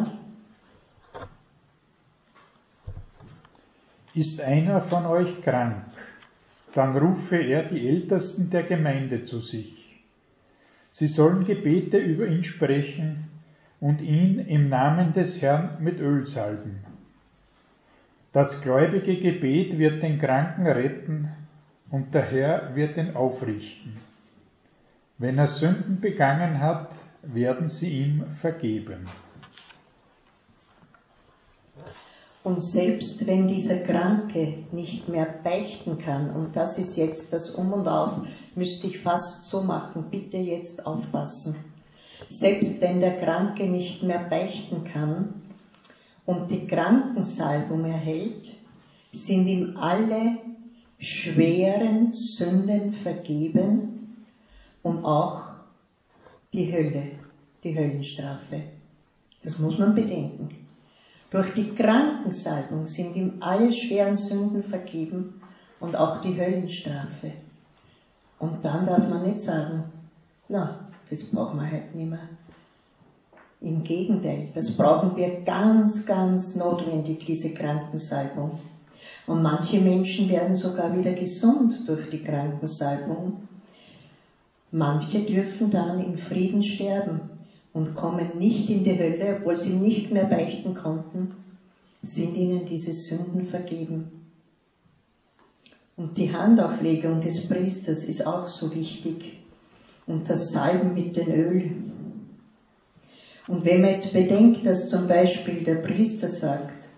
Ist einer von euch krank, dann rufe er die Ältesten der Gemeinde zu sich. Sie sollen Gebete über ihn sprechen und ihn im Namen des Herrn mit Öl salben. Das gläubige Gebet wird den Kranken retten und der Herr wird ihn aufrichten. Wenn er Sünden begangen hat, werden sie ihm vergeben. Und selbst wenn dieser Kranke nicht mehr beichten kann, und das ist jetzt das Um und Auf, müsste ich fast so machen, bitte jetzt aufpassen. Selbst wenn der Kranke nicht mehr beichten kann und die Krankensalbung erhält, sind ihm alle schweren Sünden vergeben und auch die Hölle, die Höllenstrafe. Das muss man bedenken. Durch die Krankensalbung sind ihm alle schweren Sünden vergeben und auch die Höllenstrafe. Und dann darf man nicht sagen, na, das brauchen wir halt nicht mehr. Im Gegenteil, das brauchen wir ganz, ganz notwendig, diese Krankensalbung. Und manche Menschen werden sogar wieder gesund durch die Krankensalbung. Manche dürfen dann in Frieden sterben und kommen nicht in die Hölle, obwohl sie nicht mehr beichten konnten, sind ihnen diese Sünden vergeben. Und die Handauflegung des Priesters ist auch so wichtig. Und das Salben mit dem Öl. Und wenn man jetzt bedenkt, dass zum Beispiel der Priester sagt,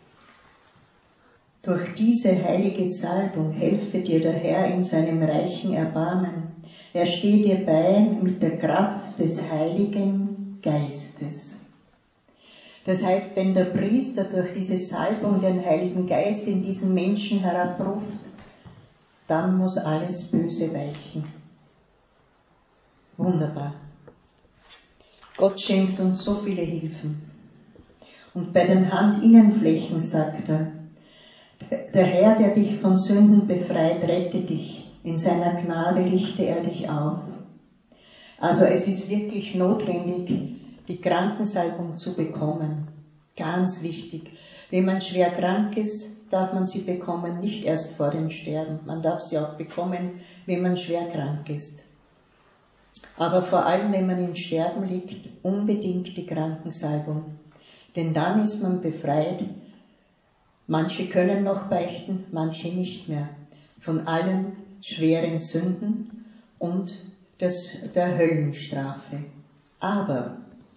durch diese heilige Salbung helfe dir der Herr in seinem reichen Erbarmen. Er steht dir bei mit der Kraft des Heiligen Geistes. Das heißt, wenn der Priester durch diese Salbung den Heiligen Geist in diesen Menschen herabruft, dann muss alles Böse weichen. Wunderbar. Gott schenkt uns so viele Hilfen. Und bei den Handinnenflächen sagt er, der Herr, der dich von Sünden befreit, rette dich. In seiner Gnade richte er dich auf. Also es ist wirklich notwendig, die Krankensalbung zu bekommen. Ganz wichtig. Wenn man schwer krank ist, darf man sie bekommen, nicht erst vor dem Sterben. Man darf sie auch bekommen, wenn man schwer krank ist. Aber vor allem, wenn man im Sterben liegt, unbedingt die Krankensalbung. Denn dann ist man befreit. Manche können noch beichten, manche nicht mehr. Von allen schweren Sünden und des, der Höllenstrafe. Aber,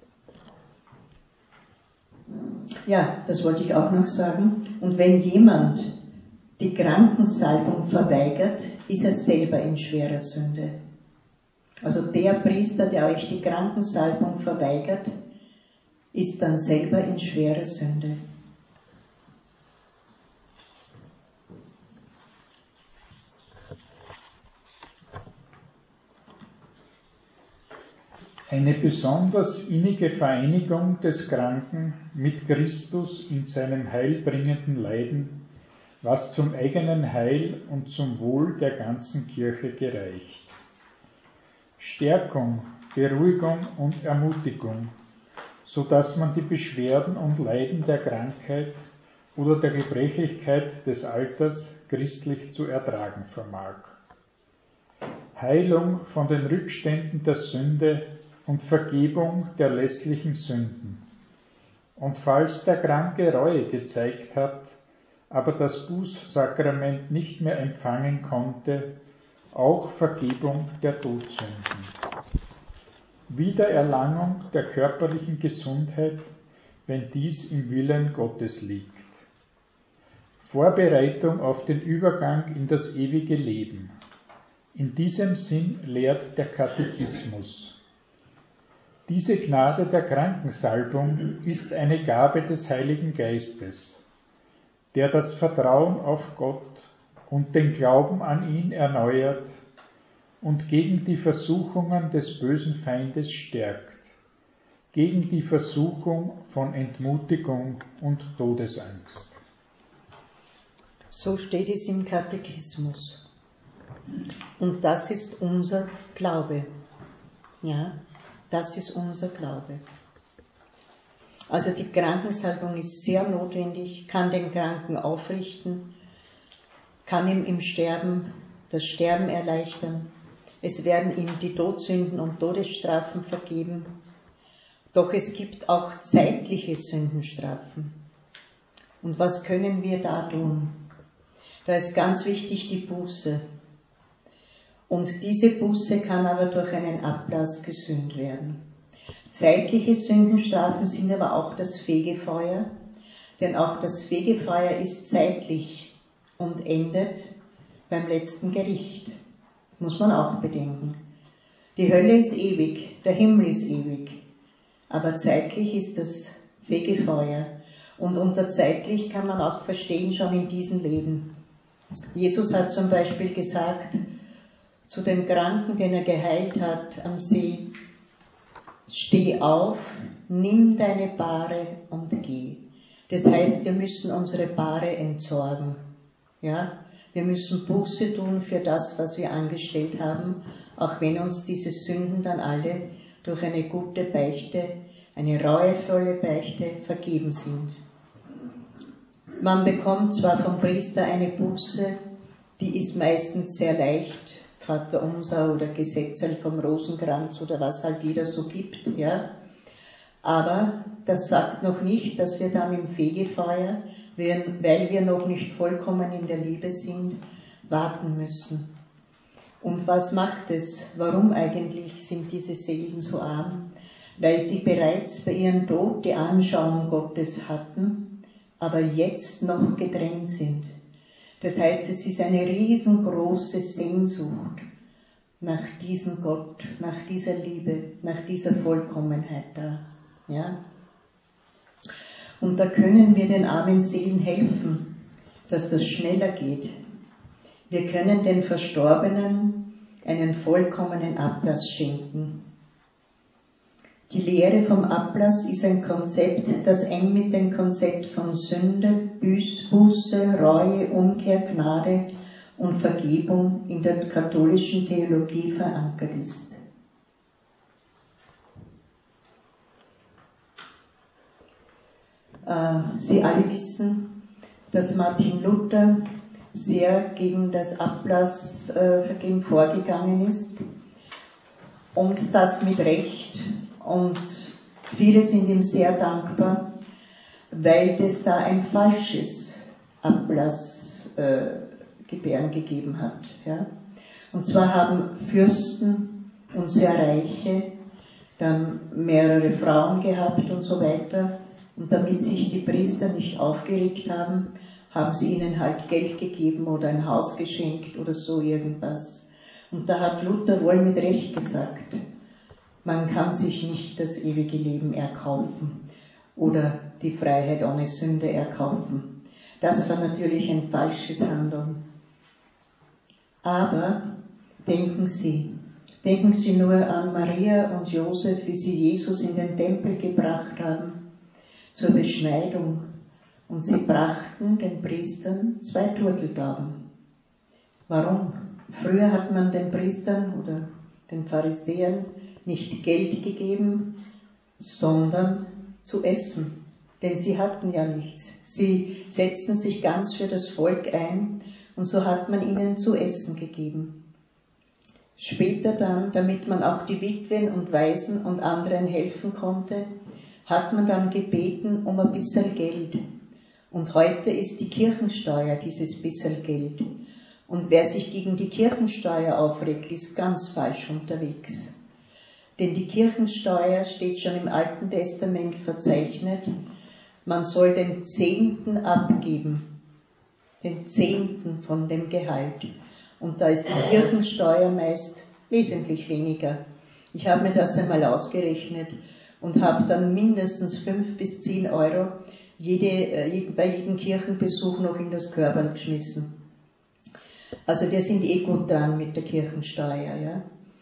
ja, das wollte ich auch noch sagen. Und wenn jemand die Krankensalbung verweigert, ist er selber in schwerer Sünde. Also der Priester, der euch die Krankensalbung verweigert, ist dann selber in schwerer Sünde. Eine besonders innige Vereinigung des Kranken mit Christus in seinem heilbringenden Leiden, was zum eigenen Heil und zum Wohl der ganzen Kirche gereicht. Stärkung, Beruhigung und Ermutigung, so dass man die Beschwerden und Leiden der Krankheit oder der Gebrechlichkeit des Alters christlich zu ertragen vermag. Heilung von den Rückständen der Sünde und Vergebung der lässlichen Sünden. Und falls der Kranke Reue gezeigt hat, aber das Bußsakrament nicht mehr empfangen konnte, auch Vergebung der Todsünden. Wiedererlangung der körperlichen Gesundheit, wenn dies im Willen Gottes liegt. Vorbereitung auf den Übergang in das ewige Leben. In diesem Sinn lehrt der Katechismus. Diese Gnade der Krankensalbung ist eine Gabe des Heiligen Geistes, der das Vertrauen auf Gott und den Glauben an ihn erneuert und gegen die Versuchungen des bösen Feindes stärkt, gegen die Versuchung von Entmutigung und Todesangst. So steht es im Katechismus. Und das ist unser Glaube. Ja, das ist unser Glaube. Also die Krankensalbung ist sehr notwendig, kann den Kranken aufrichten, kann ihm im Sterben das Sterben erleichtern. Es werden ihm die Todsünden und Todesstrafen vergeben. Doch es gibt auch zeitliche Sündenstrafen. Und was können wir da tun? Da ist ganz wichtig die Buße. Und diese Buße kann aber durch einen Ablass gesühnt werden. Zeitliche Sündenstrafen sind aber auch das Fegefeuer, denn auch das Fegefeuer ist zeitlich und endet beim letzten Gericht. Muss man auch bedenken. Die Hölle ist ewig, der Himmel ist ewig, aber zeitlich ist das Fegefeuer. Und unter zeitlich kann man auch verstehen schon in diesem Leben. Jesus hat zum Beispiel gesagt zu dem Kranken, den er geheilt hat am See, steh auf, nimm deine Bahre und geh. Das heißt, wir müssen unsere Bahre entsorgen. Ja? Wir müssen Buße tun für das, was wir angestellt haben, auch wenn uns diese Sünden dann alle durch eine gute Beichte, eine reuevolle Beichte vergeben sind. Man bekommt zwar vom Priester eine Buße, die ist meistens sehr leicht, Vater Unser oder Gesetzel vom Rosenkranz oder was halt jeder so gibt, ja. Aber das sagt noch nicht, dass wir dann im Fegefeuer, weil wir noch nicht vollkommen in der Liebe sind, warten müssen. Und was macht es? Warum eigentlich sind diese Seelen so arm? Weil sie bereits bei ihrem Tod die Anschauung Gottes hatten, aber jetzt noch getrennt sind. Das heißt, es ist eine riesengroße Sehnsucht nach diesem Gott, nach dieser Liebe, nach dieser Vollkommenheit da. Ja? Und da können wir den armen Seelen helfen, dass das schneller geht. Wir können den Verstorbenen einen vollkommenen Ablass schenken. Die Lehre vom Ablass ist ein Konzept, das eng mit dem Konzept von Sünde, Buße, Reue, Umkehr, Gnade und Vergebung in der katholischen Theologie verankert ist. Sie alle wissen, dass Martin Luther sehr gegen das Ablassvergehen vorgegangen ist und das mit Recht. Und viele sind ihm sehr dankbar, weil es da ein falsches Ablassgebären gegeben hat. Ja? Und zwar haben Fürsten und sehr Reiche dann mehrere Frauen gehabt und so weiter. Und damit sich die Priester nicht aufgeregt haben, haben sie ihnen halt Geld gegeben oder ein Haus geschenkt oder so irgendwas. Und da hat Luther wohl mit Recht gesagt, man kann sich nicht das ewige Leben erkaufen oder die Freiheit ohne Sünde erkaufen. Das war natürlich ein falsches Handeln. Aber denken Sie, denken Sie nur an Maria und Josef, wie sie Jesus in den Tempel gebracht haben zur Beschneidung. Und sie brachten den Priestern zwei Turteltauben. Warum? Früher hat man den Priestern oder den Pharisäern nicht Geld gegeben, sondern zu essen. Denn sie hatten ja nichts. Sie setzten sich ganz für das Volk ein und so hat man ihnen zu essen gegeben. Später dann, damit man auch die Witwen und Waisen und anderen helfen konnte, hat man dann gebeten um ein bisschen Geld. Und heute ist die Kirchensteuer dieses bisschen Geld. Und wer sich gegen die Kirchensteuer aufregt, ist ganz falsch unterwegs. Denn die Kirchensteuer steht schon im Alten Testament verzeichnet. Man soll den Zehnten abgeben. Den Zehnten von dem Gehalt. Und da ist die Kirchensteuer meist wesentlich weniger. Ich habe mir das einmal ausgerechnet und habe dann mindestens fünf bis zehn Euro jede, bei jedem Kirchenbesuch noch in das Körperl geschmissen. Also wir sind eh gut dran mit der Kirchensteuer. Ja?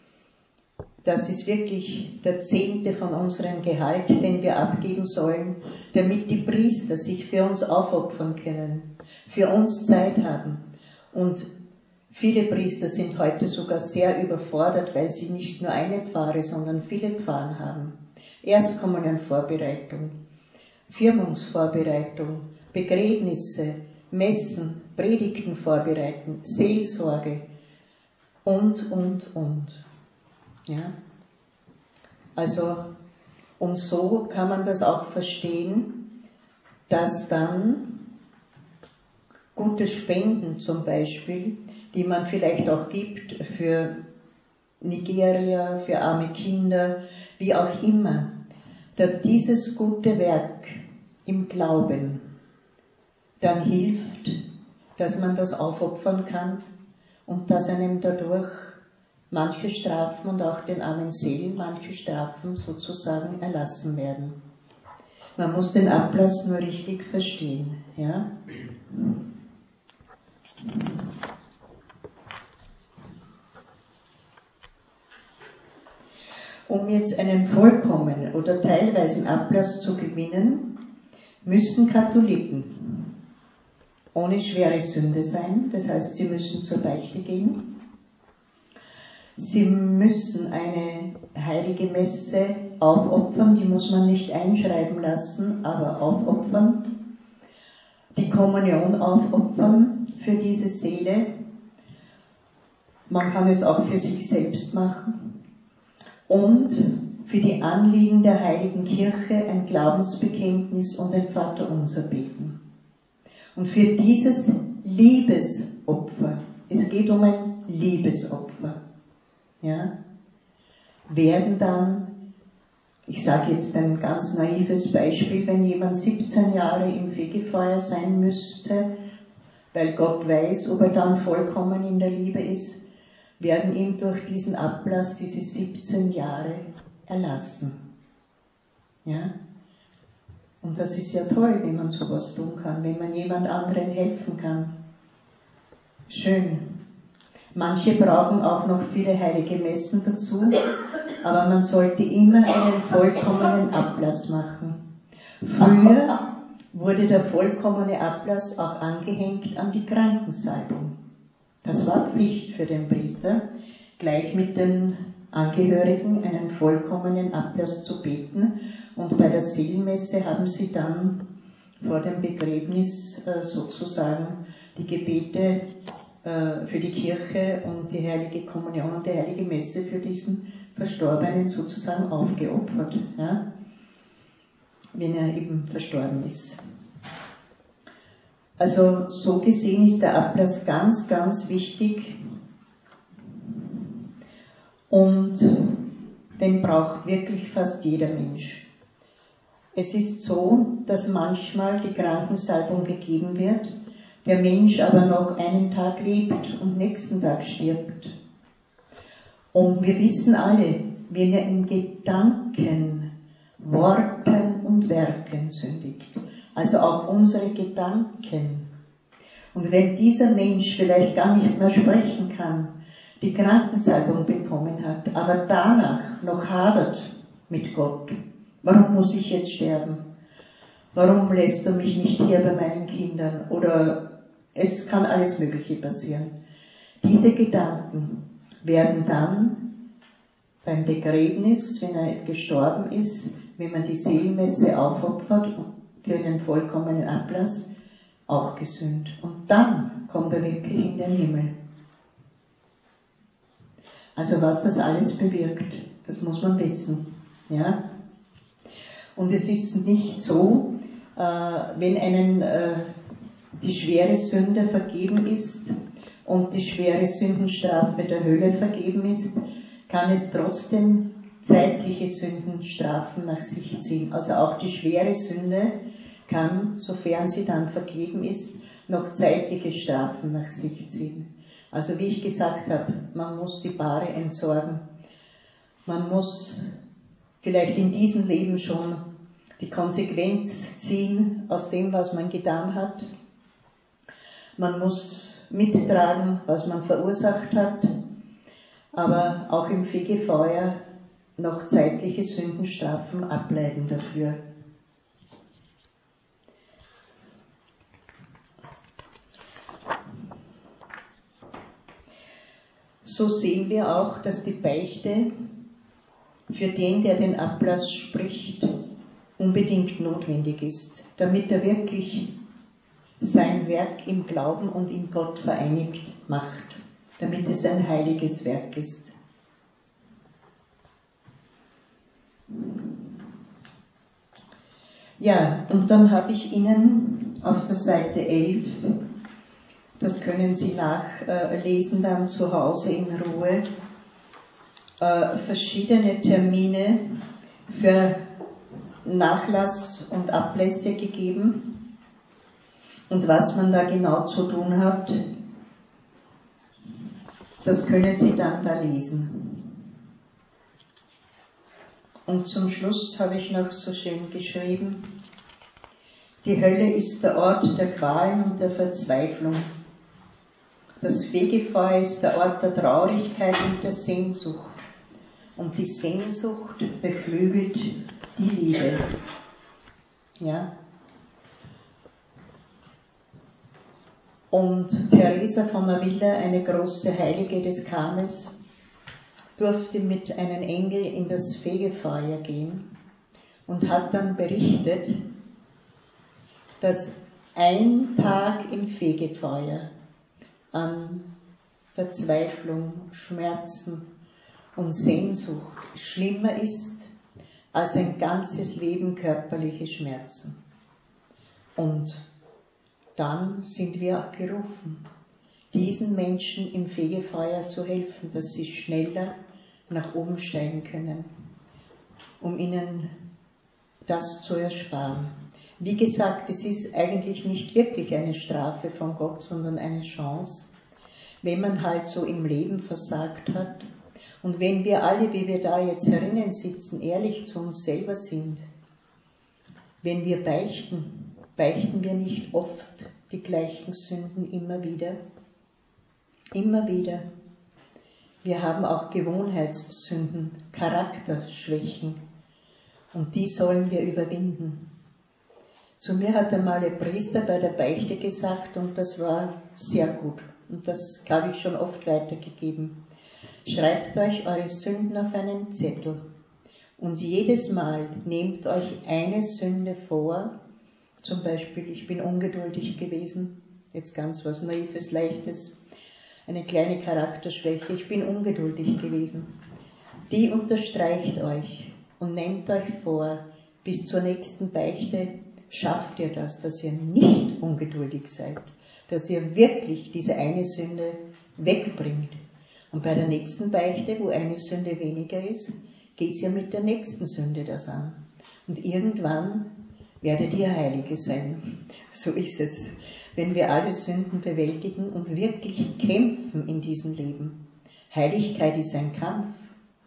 Das ist wirklich der Zehnte von unserem Gehalt, den wir abgeben sollen, damit die Priester sich für uns aufopfern können, für uns Zeit haben. Und viele Priester sind heute sogar sehr überfordert, weil sie nicht nur eine Pfarre, sondern viele Pfarren haben. Erstkommunionvorbereitung, Firmungsvorbereitung, Begräbnisse, Messen, Predigten vorbereiten, Seelsorge und, und, und. Ja? Also, und so kann man das auch verstehen, dass dann gute Spenden zum Beispiel, die man vielleicht auch gibt für Nigeria, für arme Kinder, wie auch immer, dass dieses gute Werk im Glauben dann hilft, dass man das aufopfern kann und dass einem dadurch manche Strafen und auch den armen Seelen manche Strafen sozusagen erlassen werden. Man muss den Ablass nur richtig verstehen. Ja? Um jetzt einen vollkommenen oder teilweisen Ablass zu gewinnen, müssen Katholiken ohne schwere Sünde sein, das heißt, sie müssen zur Beichte gehen. Sie müssen eine heilige Messe aufopfern, die muss man nicht einschreiben lassen, aber aufopfern. Die Kommunion aufopfern für diese Seele. Man kann es auch für sich selbst machen. Und für die Anliegen der Heiligen Kirche ein Glaubensbekenntnis und ein Vaterunser beten. Und für dieses Liebesopfer, es geht um ein Liebesopfer, ja, werden dann, ich sage jetzt ein ganz naives Beispiel, wenn jemand siebzehn Jahre im Fegefeuer sein müsste, weil Gott weiß, ob er dann vollkommen in der Liebe ist, werden ihm durch diesen Ablass diese siebzehn Jahre erlassen. Ja? Und das ist ja toll, wenn man sowas tun kann, wenn man jemand anderen helfen kann. Schön. Manche brauchen auch noch viele heilige Messen dazu, aber man sollte immer einen vollkommenen Ablass machen. Früher wurde der vollkommene Ablass auch angehängt an die Krankensalbung. Das war Pflicht für den Priester, gleich mit den Angehörigen einen vollkommenen Ablass zu beten. Und bei der Seelenmesse haben sie dann vor dem Begräbnis äh, sozusagen die Gebete äh, für die Kirche und die heilige Kommunion und die heilige Messe für diesen Verstorbenen sozusagen aufgeopfert, ja, wenn er eben verstorben ist. Also so gesehen ist der Ablass ganz, ganz wichtig und den braucht wirklich fast jeder Mensch. Es ist so, dass manchmal die Krankensalbung gegeben wird, der Mensch aber noch einen Tag lebt und nächsten Tag stirbt. Und wir wissen alle, wenn er in Gedanken, Worten und Werken sündigt, also auch unsere Gedanken. Und wenn dieser Mensch vielleicht gar nicht mehr sprechen kann, die Krankensalbung bekommen hat, aber danach noch hadert mit Gott, warum muss ich jetzt sterben? Warum lässt du mich nicht hier bei meinen Kindern? Oder es kann alles Mögliche passieren. Diese Gedanken werden dann beim Begräbnis, wenn er gestorben ist, wenn man die Seelenmesse aufopfert für einen vollkommenen Ablass, auch gesühnt. Und dann kommt er wirklich in den Himmel. Also was das alles bewirkt, das muss man wissen. Ja? Und es ist nicht so, äh, wenn einem äh, die schwere Sünde vergeben ist und die schwere Sündenstrafe der Hölle vergeben ist, kann es trotzdem zeitliche Sündenstrafen nach sich ziehen. Also auch die schwere Sünde kann, sofern sie dann vergeben ist, noch zeitliche Strafen nach sich ziehen. Also wie ich gesagt habe, man muss die Bahre entsorgen. Man muss vielleicht in diesem Leben schon die Konsequenz ziehen aus dem, was man getan hat. Man muss mittragen, was man verursacht hat, aber auch im Fegefeuer noch zeitliche Sündenstrafen ableiten dafür. So sehen wir auch, dass die Beichte für den, der den Ablass spricht, unbedingt notwendig ist, damit er wirklich sein Werk im Glauben und in Gott vereinigt macht, damit es ein heiliges Werk ist. Ja, und dann habe ich Ihnen auf der Seite elf, das können Sie nachlesen dann zu Hause in Ruhe, äh, verschiedene Termine für Nachlass und Ablässe gegeben. Und was man da genau zu tun hat, das können Sie dann da lesen. Und zum Schluss habe ich noch so schön geschrieben, die Hölle ist der Ort der Qualen und der Verzweiflung. Das Fegefeuer ist der Ort der Traurigkeit und der Sehnsucht. Und die Sehnsucht beflügelt die Liebe. Ja. Und Teresa von Avila, eine große Heilige des Karmels, durfte mit einem Engel in das Fegefeuer gehen und hat dann berichtet, dass ein Tag im Fegefeuer an Verzweiflung, Schmerzen und Sehnsucht schlimmer ist als ein ganzes Leben körperliche Schmerzen. Und dann sind wir auch gerufen, diesen Menschen im Fegefeuer zu helfen, dass sie schneller nach oben steigen können, um ihnen das zu ersparen. Wie gesagt, es ist eigentlich nicht wirklich eine Strafe von Gott, sondern eine Chance, wenn man halt so im Leben versagt hat und wenn wir alle, wie wir da jetzt herinnen sitzen, ehrlich zu uns selber sind. Wenn wir beichten, beichten wir nicht oft die gleichen Sünden immer wieder? Immer wieder. Wir haben auch Gewohnheitssünden, Charakterschwächen und die sollen wir überwinden. Zu mir hat einmal ein Priester bei der Beichte gesagt und das war sehr gut und das habe ich schon oft weitergegeben. Schreibt euch eure Sünden auf einen Zettel und jedes Mal nehmt euch eine Sünde vor, zum Beispiel ich bin ungeduldig gewesen, jetzt ganz was Naives, Leichtes, eine kleine Charakterschwäche, ich bin ungeduldig gewesen. Die unterstreicht euch und nehmt euch vor, bis zur nächsten Beichte schafft ihr das, dass ihr nicht ungeduldig seid, dass ihr wirklich diese eine Sünde wegbringt. Und bei der nächsten Beichte, wo eine Sünde weniger ist, geht es ja mit der nächsten Sünde das an. Und irgendwann werdet ihr Heilige sein. So ist es, wenn wir alle Sünden bewältigen und wirklich kämpfen in diesem Leben. Heiligkeit ist ein Kampf.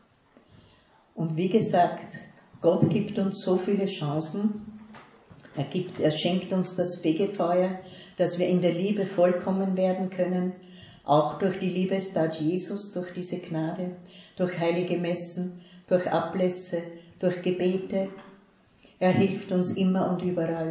Und wie gesagt, Gott gibt uns so viele Chancen. Er gibt, er schenkt uns das Fegefeuer, dass wir in der Liebe vollkommen werden können, auch durch die Liebestat Jesus, durch diese Gnade, durch heilige Messen, durch Ablässe, durch Gebete. Er hilft uns immer und überall.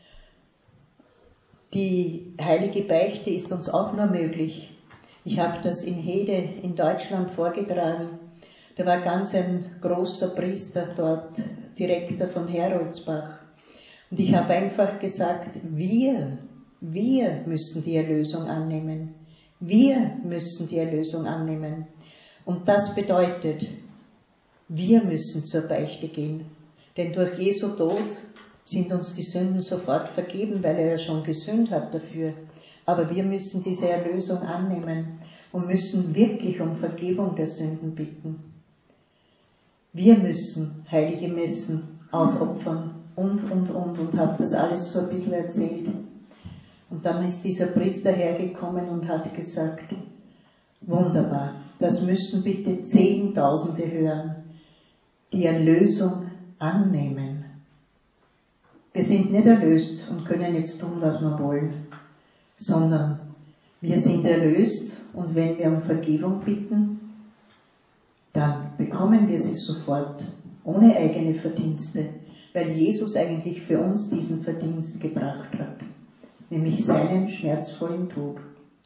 Die heilige Beichte ist uns auch nur möglich. Ich habe das in Hede in Deutschland vorgetragen. Da war ganz ein großer Priester dort, Direktor von Heroldsbach. Und ich habe einfach gesagt, wir, wir müssen die Erlösung annehmen. Wir müssen die Erlösung annehmen. Und das bedeutet, wir müssen zur Beichte gehen. Denn durch Jesu Tod sind uns die Sünden sofort vergeben, weil er ja schon gesühnt hat dafür. Aber wir müssen diese Erlösung annehmen und müssen wirklich um Vergebung der Sünden bitten. Wir müssen heilige Messen aufopfern und, und, und, und habe das alles so ein bisschen erzählt. Und dann ist dieser Priester hergekommen und hat gesagt, wunderbar, das müssen bitte Zehntausende hören, die Erlösung annehmen. Wir sind nicht erlöst und können jetzt tun, was wir wollen, sondern wir sind erlöst und wenn wir um Vergebung bitten, dann bekommen wir sie sofort, ohne eigene Verdienste, weil Jesus eigentlich für uns diesen Verdienst gebracht hat, nämlich seinen schmerzvollen Tod.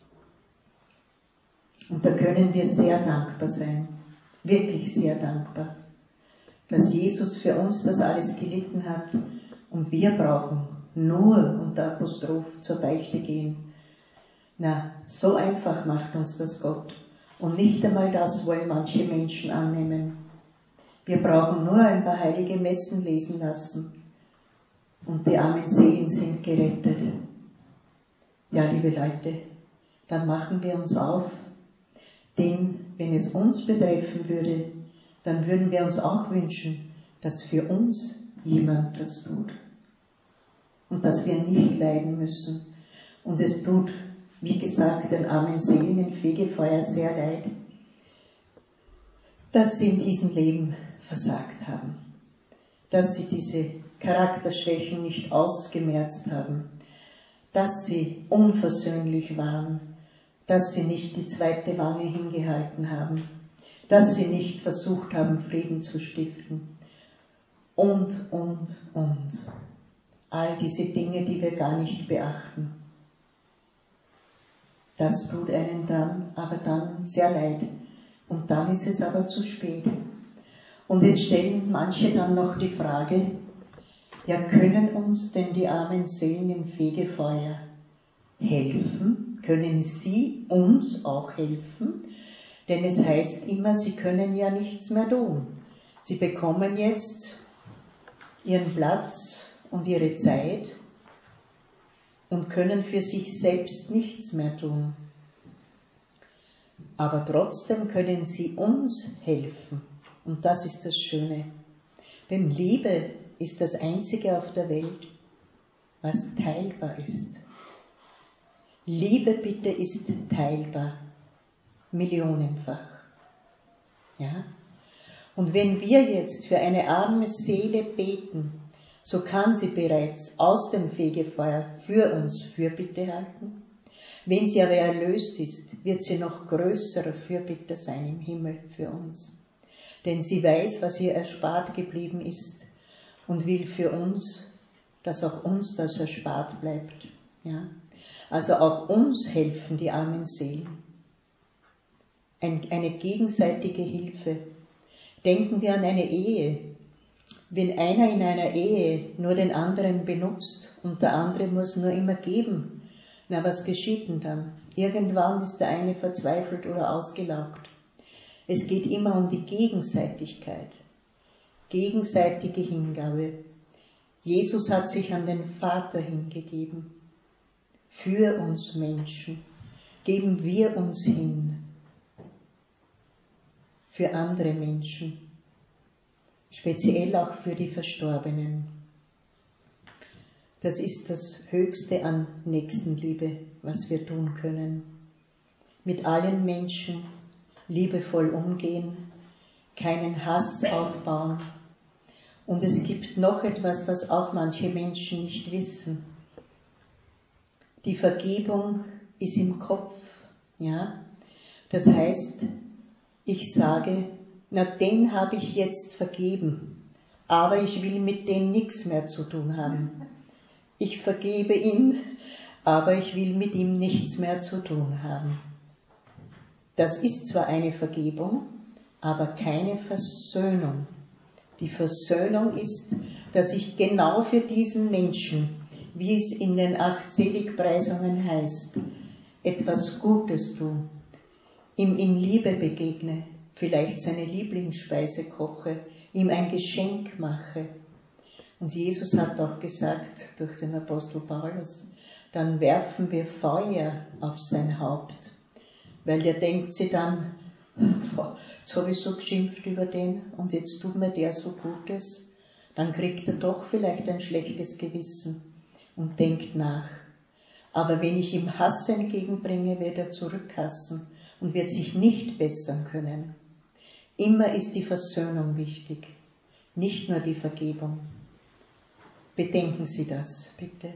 Und da können wir sehr dankbar sein, wirklich sehr dankbar, dass Jesus für uns das alles gelitten hat und wir brauchen nur unter Apostroph zur Beichte gehen. Na, so einfach macht uns das Gott. Und nicht einmal das wollen manche Menschen annehmen. Wir brauchen nur ein paar heilige Messen lesen lassen und die armen Seelen sind gerettet. Ja, liebe Leute, dann machen wir uns auf, denn wenn es uns betreffen würde, dann würden wir uns auch wünschen, dass für uns jemand das tut und dass wir nicht leiden müssen. Und es tut, wie gesagt, den armen Seelen im Fegefeuer sehr leid, dass sie in diesem Leben versagt haben, dass sie diese Charakterschwächen nicht ausgemerzt haben, dass sie unversöhnlich waren, dass sie nicht die zweite Wange hingehalten haben, dass sie nicht versucht haben, Frieden zu stiften und, und, und. All diese Dinge, die wir gar nicht beachten. Das tut einen dann, aber dann sehr leid. Und dann ist es aber zu spät. Und jetzt stellen manche dann noch die Frage, Ja, können uns denn die armen Seelen im Fegefeuer helfen? Können sie uns auch helfen? Denn es heißt immer, sie können ja nichts mehr tun. Sie bekommen jetzt ihren Platz und ihre Zeit und können für sich selbst nichts mehr tun. Aber trotzdem können sie uns helfen. Und das ist das Schöne. Denn Liebe ist das Einzige auf der Welt, was teilbar ist. Liebe bitte ist teilbar, millionenfach. Ja? Und wenn wir jetzt für eine arme Seele beten, so kann sie bereits aus dem Fegefeuer für uns Fürbitte halten. Wenn sie aber erlöst ist, wird sie noch größerer Fürbitter sein im Himmel für uns. Denn sie weiß, was ihr erspart geblieben ist und will für uns, dass auch uns das erspart bleibt. Ja? Also auch uns helfen die armen Seelen. Ein, eine gegenseitige Hilfe. Denken wir an eine Ehe. Wenn einer in einer Ehe nur den anderen benutzt und der andere muss nur immer geben, na, was geschieht denn dann? Irgendwann ist der eine verzweifelt oder ausgelaugt. Es geht immer um die Gegenseitigkeit, gegenseitige Hingabe. Jesus hat sich an den Vater hingegeben. Für uns Menschen geben wir uns hin. Für andere Menschen. Speziell auch für die Verstorbenen. Das ist das Höchste an Nächstenliebe, was wir tun können. Mit allen Menschen liebevoll umgehen, keinen Hass aufbauen. Und es gibt noch etwas, was auch manche Menschen nicht wissen. Die Vergebung ist im Kopf. Ja? Das heißt, ich sage, na, den habe ich jetzt vergeben, aber ich will mit dem nichts mehr zu tun haben. Ich vergebe ihn, aber ich will mit ihm nichts mehr zu tun haben. Das ist zwar eine Vergebung, aber keine Versöhnung. Die Versöhnung ist, dass ich genau für diesen Menschen, wie es in den acht Seligpreisungen heißt, etwas Gutes tue, ihm in Liebe begegne, vielleicht seine Lieblingsspeise koche, ihm ein Geschenk mache. Und Jesus hat auch gesagt, durch den Apostel Paulus, dann werfen wir Feuer auf sein Haupt. Weil der denkt sich dann, jetzt habe ich so geschimpft über den und jetzt tut mir der so Gutes. Dann kriegt er doch vielleicht ein schlechtes Gewissen und denkt nach. Aber wenn ich ihm Hass entgegenbringe, wird er zurückhassen und wird sich nicht bessern können. Immer ist die Versöhnung wichtig, nicht nur die Vergebung. Bedenken Sie das, bitte.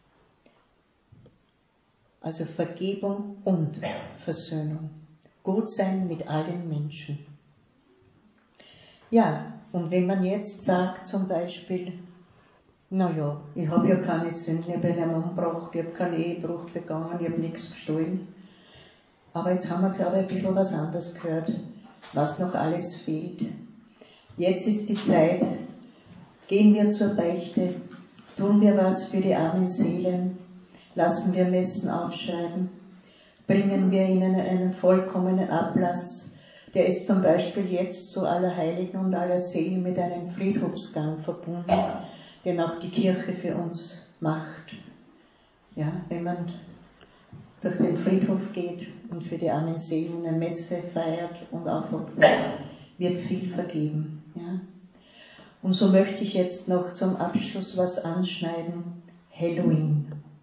Also Vergebung und Versöhnung. Gut sein mit allen Menschen. Ja, und wenn man jetzt sagt zum Beispiel, naja, ich habe ja keine Sünden, ich habe einen umgebracht, ich habe keinen Ehebruch begangen, ich habe nichts gestohlen. Aber jetzt haben wir, glaube ich, ein bisschen was anderes gehört, was noch alles fehlt. Jetzt ist die Zeit, gehen wir zur Beichte, tun wir was für die armen Seelen, lassen wir Messen aufschreiben, bringen wir ihnen einen vollkommenen Ablass. Der ist zum Beispiel jetzt zu Allerheiligen und aller Seelen mit einem Friedhofsgang verbunden, den auch die Kirche für uns macht. Ja, wenn man durch den Friedhof geht und für die armen Seelen eine Messe feiert und aufopfert, wird viel vergeben. Ja. Und so möchte ich jetzt noch zum Abschluss was anschneiden. Halloween.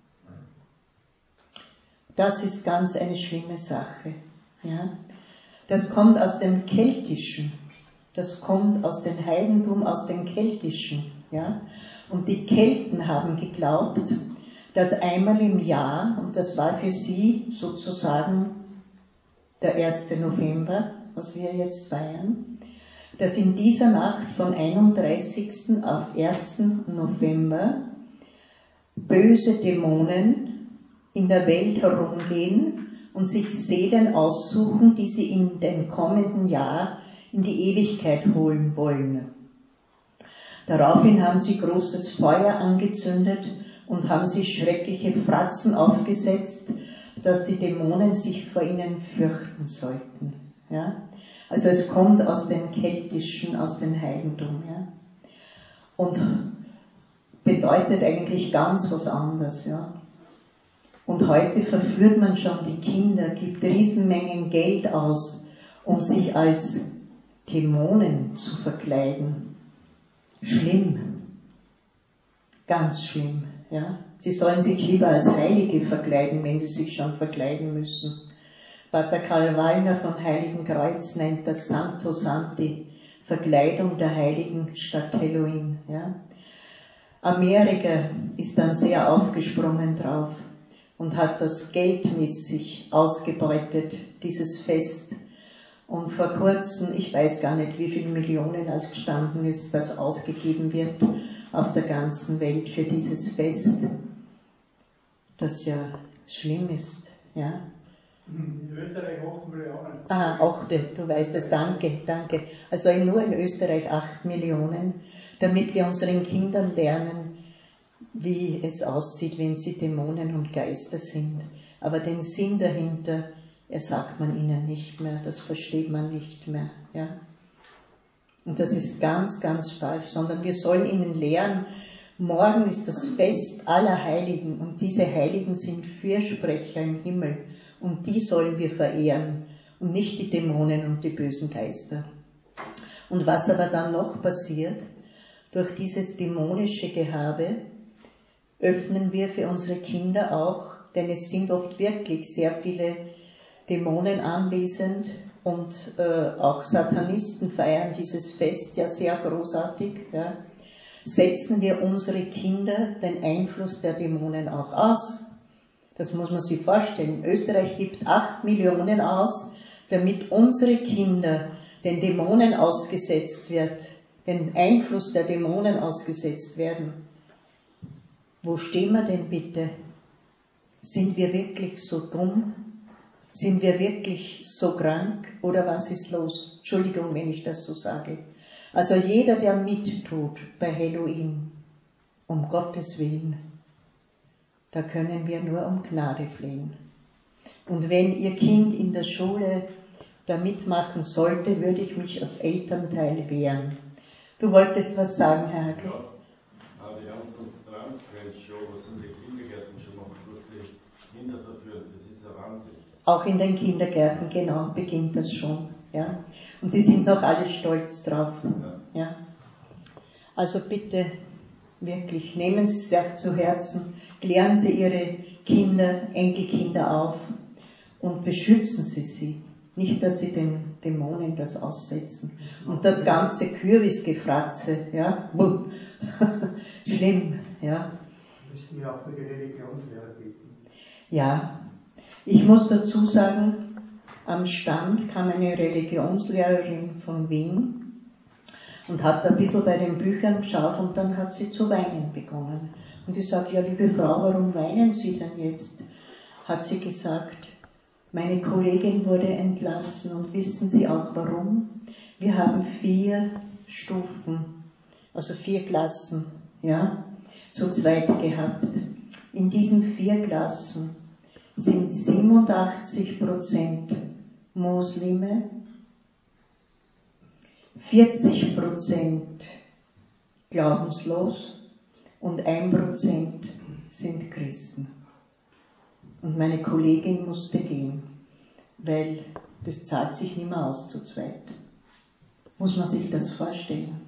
Das ist ganz eine schlimme Sache. Ja. Das kommt aus dem Keltischen. Das kommt aus dem Heidentum, aus dem Keltischen. Ja. Und die Kelten haben geglaubt, dass einmal im Jahr, und das war für sie sozusagen der erste November, was wir jetzt feiern, dass in dieser Nacht von einunddreißigsten auf ersten November böse Dämonen in der Welt herumgehen und sich Seelen aussuchen, die sie in dem kommenden Jahr in die Ewigkeit holen wollen. Daraufhin haben sie großes Feuer angezündet und haben sich schreckliche Fratzen aufgesetzt, dass die Dämonen sich vor ihnen fürchten sollten. Ja? Also es kommt aus den keltischen, aus dem Heidentum. Ja? Und bedeutet eigentlich ganz was anderes. Ja? Und heute verführt man schon die Kinder, gibt Riesenmengen Geld aus, um sich als Dämonen zu verkleiden. Schlimm. Ganz schlimm. Ja? Sie sollen sich lieber als Heilige verkleiden, wenn sie sich schon verkleiden müssen. Pater Karl Wallner von Heiligenkreuz nennt das Santo Santi, Verkleidung der Heiligen statt Halloween. Ja? Amerika ist dann sehr aufgesprungen drauf und hat das geldmäßig ausgebeutet, dieses Fest. Und vor kurzem, ich weiß gar nicht, wie viele Millionen als gestanden ist, das ausgegeben wird auf der ganzen Welt für dieses Fest, das ja schlimm ist. Ja? In Österreich acht Millionen. Ah, achte, du weißt es, danke, danke. Also nur in Österreich acht Millionen, damit wir unseren Kindern lernen, wie es aussieht, wenn sie Dämonen und Geister sind. Aber den Sinn dahinter, er sagt man ihnen nicht mehr, das versteht man nicht mehr. Ja? Und das ist ganz, ganz falsch, sondern wir sollen ihnen lehren, morgen ist das Fest aller Heiligen und diese Heiligen sind Fürsprecher im Himmel. Und die sollen wir verehren und nicht die Dämonen und die bösen Geister. Und was aber dann noch passiert, durch dieses dämonische Gehabe öffnen wir für unsere Kinder auch, denn es sind oft wirklich sehr viele Dämonen anwesend und äh, auch Satanisten feiern dieses Fest ja sehr großartig, ja, setzen wir unsere Kinder den Einfluss der Dämonen auch aus. Das muss man sich vorstellen. Österreich gibt acht Millionen aus, damit unsere Kinder den Dämonen ausgesetzt wird, den Einfluss der Dämonen ausgesetzt werden. Wo stehen wir denn bitte? Sind wir wirklich so dumm? Sind wir wirklich so krank? Oder was ist los? Entschuldigung, wenn ich das so sage. Also jeder, der mittut bei Halloween, um Gottes Willen, da können wir nur um Gnade flehen. Und wenn Ihr Kind in der Schule da mitmachen sollte, würde ich mich als Elternteil wehren. Du wolltest was sagen, Herr Hackel? Ja, die ganzen Trans-Show, was in den Kindergärten schon machen, was die Kinder verführen, das ist ja Wahnsinn. Auch in den Kindergärten, genau, beginnt das schon. Ja? Und die sind noch alle stolz drauf. Ja. Ja? Also bitte, wirklich, nehmen Sie es sich zu Herzen, klären Sie Ihre Kinder, Enkelkinder auf und beschützen Sie sie. Nicht, dass sie den Dämonen das aussetzen. Und das ganze Kürbisgefratze, ja, schlimm, ja. Müssen wir auch für die Religionslehre beten. Ja, ich muss dazu sagen, am Stand kam eine Religionslehrerin von Wien und hat ein bisschen bei den Büchern geschaut und dann hat sie zu weinen begonnen. Und ich sage, ja, liebe Frau, warum weinen Sie denn jetzt? Hat sie gesagt, meine Kollegin wurde entlassen und wissen Sie auch warum? Wir haben vier Stufen, also vier Klassen, ja, zu zweit gehabt. In diesen vier Klassen sind siebenundachtzig Prozent Muslime, vierzig Prozent glaubenslos und ein Prozent sind Christen. Und meine Kollegin musste gehen, weil das zahlt sich nicht mehr aus zu zweit. Muss man sich das vorstellen?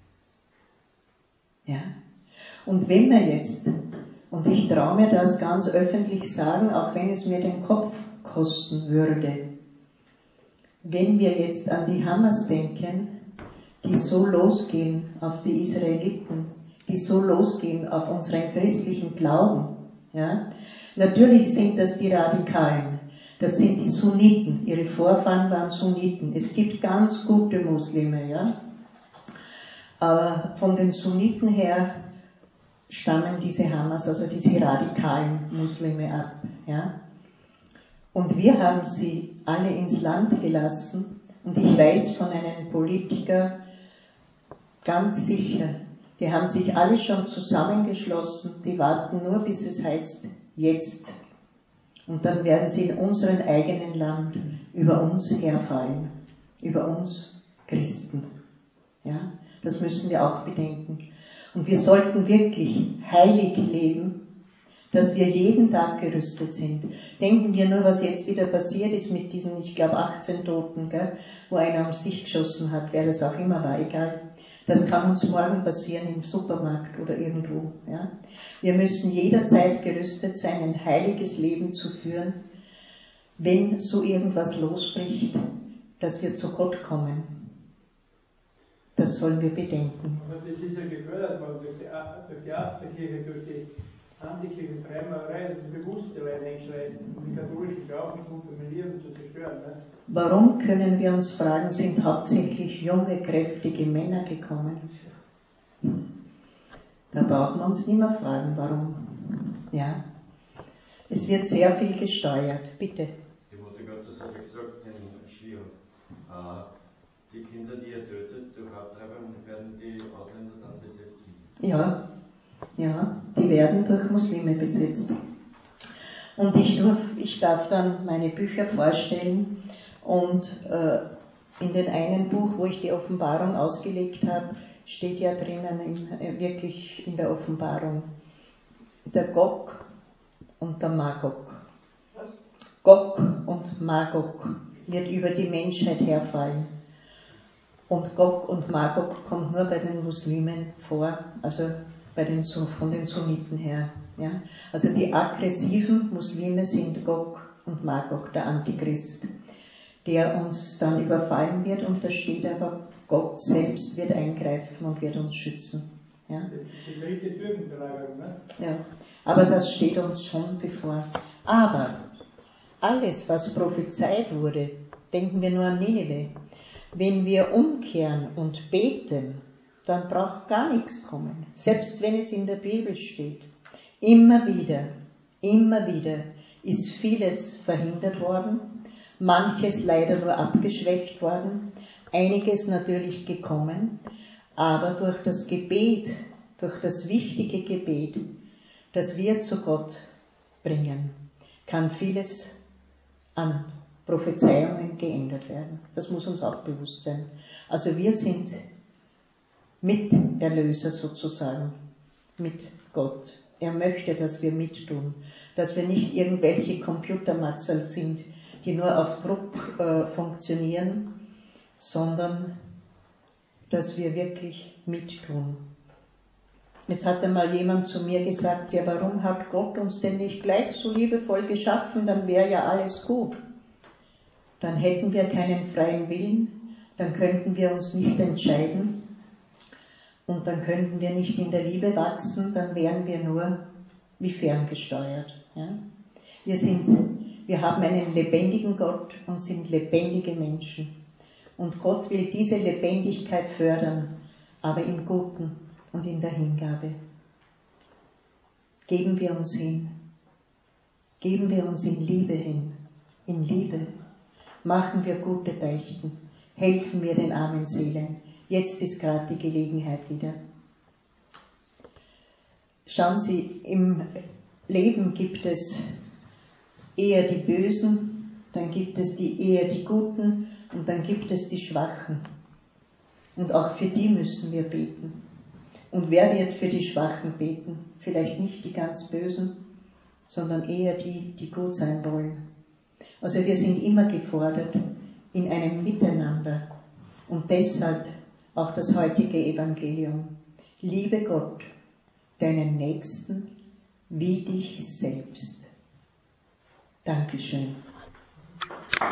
Ja? Und wenn wir jetzt, und ich traue mir das ganz öffentlich sagen, auch wenn es mir den Kopf kosten würde, wenn wir jetzt an die Hamas denken, die so losgehen auf die Israeliten, die so losgehen auf unseren christlichen Glauben, ja, natürlich sind das die Radikalen, das sind die Sunniten, ihre Vorfahren waren Sunniten. Es gibt ganz gute Muslime, ja, aber von den Sunniten her stammen diese Hamas, also diese radikalen Muslime ab, ja. Und wir haben sie alle ins Land gelassen und ich weiß von einem Politiker ganz sicher, Die haben sich alle schon zusammengeschlossen, die warten nur, bis es heißt, jetzt. Und dann werden sie in unserem eigenen Land über uns herfallen, über uns Christen. Ja, das müssen wir auch bedenken. Und wir sollten wirklich heilig leben, dass wir jeden Tag gerüstet sind. Denken wir nur, was jetzt wieder passiert ist mit diesen, ich glaube, achtzehn Toten, gell, wo einer um sich geschossen hat, wer das auch immer war, egal. Das kann uns morgen passieren im Supermarkt oder irgendwo. Ja. Wir müssen jederzeit gerüstet sein, ein heiliges Leben zu führen, wenn so irgendwas losbricht, dass wir zu Gott kommen. Das sollen wir bedenken. Aber das ist ja gefördert worden durch die, durch die Afterkirche, durch die Antikirche, Freimaurerei, das bewusste Leute eingeschleißen, um den katholischen Glauben zu unterminieren und zu zerstören. Ne? Warum, können wir uns fragen, sind hauptsächlich junge, kräftige Männer gekommen? Da brauchen wir uns nicht mehr fragen, warum. Ja. Es wird sehr viel gesteuert. Bitte. Die Mutter Gottes hat gesagt in Schio, äh, die Kinder, die ihr tötet durch Abtreibung, werden die Ausländer dann besetzen. Ja, ja, die werden durch Muslime besetzt. Und ich, darf, ich darf dann meine Bücher vorstellen und äh, in dem einen Buch, wo ich die Offenbarung ausgelegt habe, steht ja drinnen, in, äh, wirklich in der Offenbarung, der Gog und der Magog. Gog und Magog wird über die Menschheit herfallen. Und Gog und Magog kommt nur bei den Muslimen vor, also bei den, von den Sunniten her. Ja? Also die aggressiven Muslime sind Gog und Magog, der Antichrist, der uns dann überfallen wird, und da steht aber, Gott selbst wird eingreifen und wird uns schützen. Ja? Die dritte Türkenbelagerung, ne? Ja, aber das steht uns schon bevor. Aber alles, was prophezeit wurde, denken wir nur an Nineveh, wenn wir umkehren und beten, dann braucht gar nichts kommen, selbst wenn es in der Bibel steht. Immer wieder, immer wieder ist vieles verhindert worden, manches leider nur abgeschwächt worden, einiges natürlich gekommen, aber durch das Gebet, durch das wichtige Gebet, das wir zu Gott bringen, kann vieles an Prophezeiungen geändert werden. Das muss uns auch bewusst sein. Also wir sind Miterlöser sozusagen mit Gott. Er möchte, dass wir mittun, dass wir nicht irgendwelche Computermatzel sind, die nur auf Druck äh, funktionieren, sondern dass wir wirklich mittun. Es hat einmal jemand zu mir gesagt, ja, warum hat Gott uns denn nicht gleich so liebevoll geschaffen, dann wäre ja alles gut. Dann hätten wir keinen freien Willen, dann könnten wir uns nicht entscheiden und dann könnten wir nicht in der Liebe wachsen, dann wären wir nur wie ferngesteuert. Ja? Wir sind, wir haben einen lebendigen Gott und sind lebendige Menschen. Und Gott will diese Lebendigkeit fördern, aber im Guten und in der Hingabe. Geben wir uns hin. Geben wir uns in Liebe hin. In Liebe. Machen wir gute Beichten. Helfen wir den armen Seelen. Jetzt ist gerade die Gelegenheit wieder. Schauen Sie, im Leben gibt es eher die Bösen, dann gibt es die, eher die Guten und dann gibt es die Schwachen. Und auch für die müssen wir beten. Und wer wird für die Schwachen beten? Vielleicht nicht die ganz Bösen, sondern eher die, die gut sein wollen. Also wir sind immer gefordert in einem Miteinander. Und deshalb auch das heutige Evangelium. Liebe Gott, deinen Nächsten wie dich selbst. Dankeschön.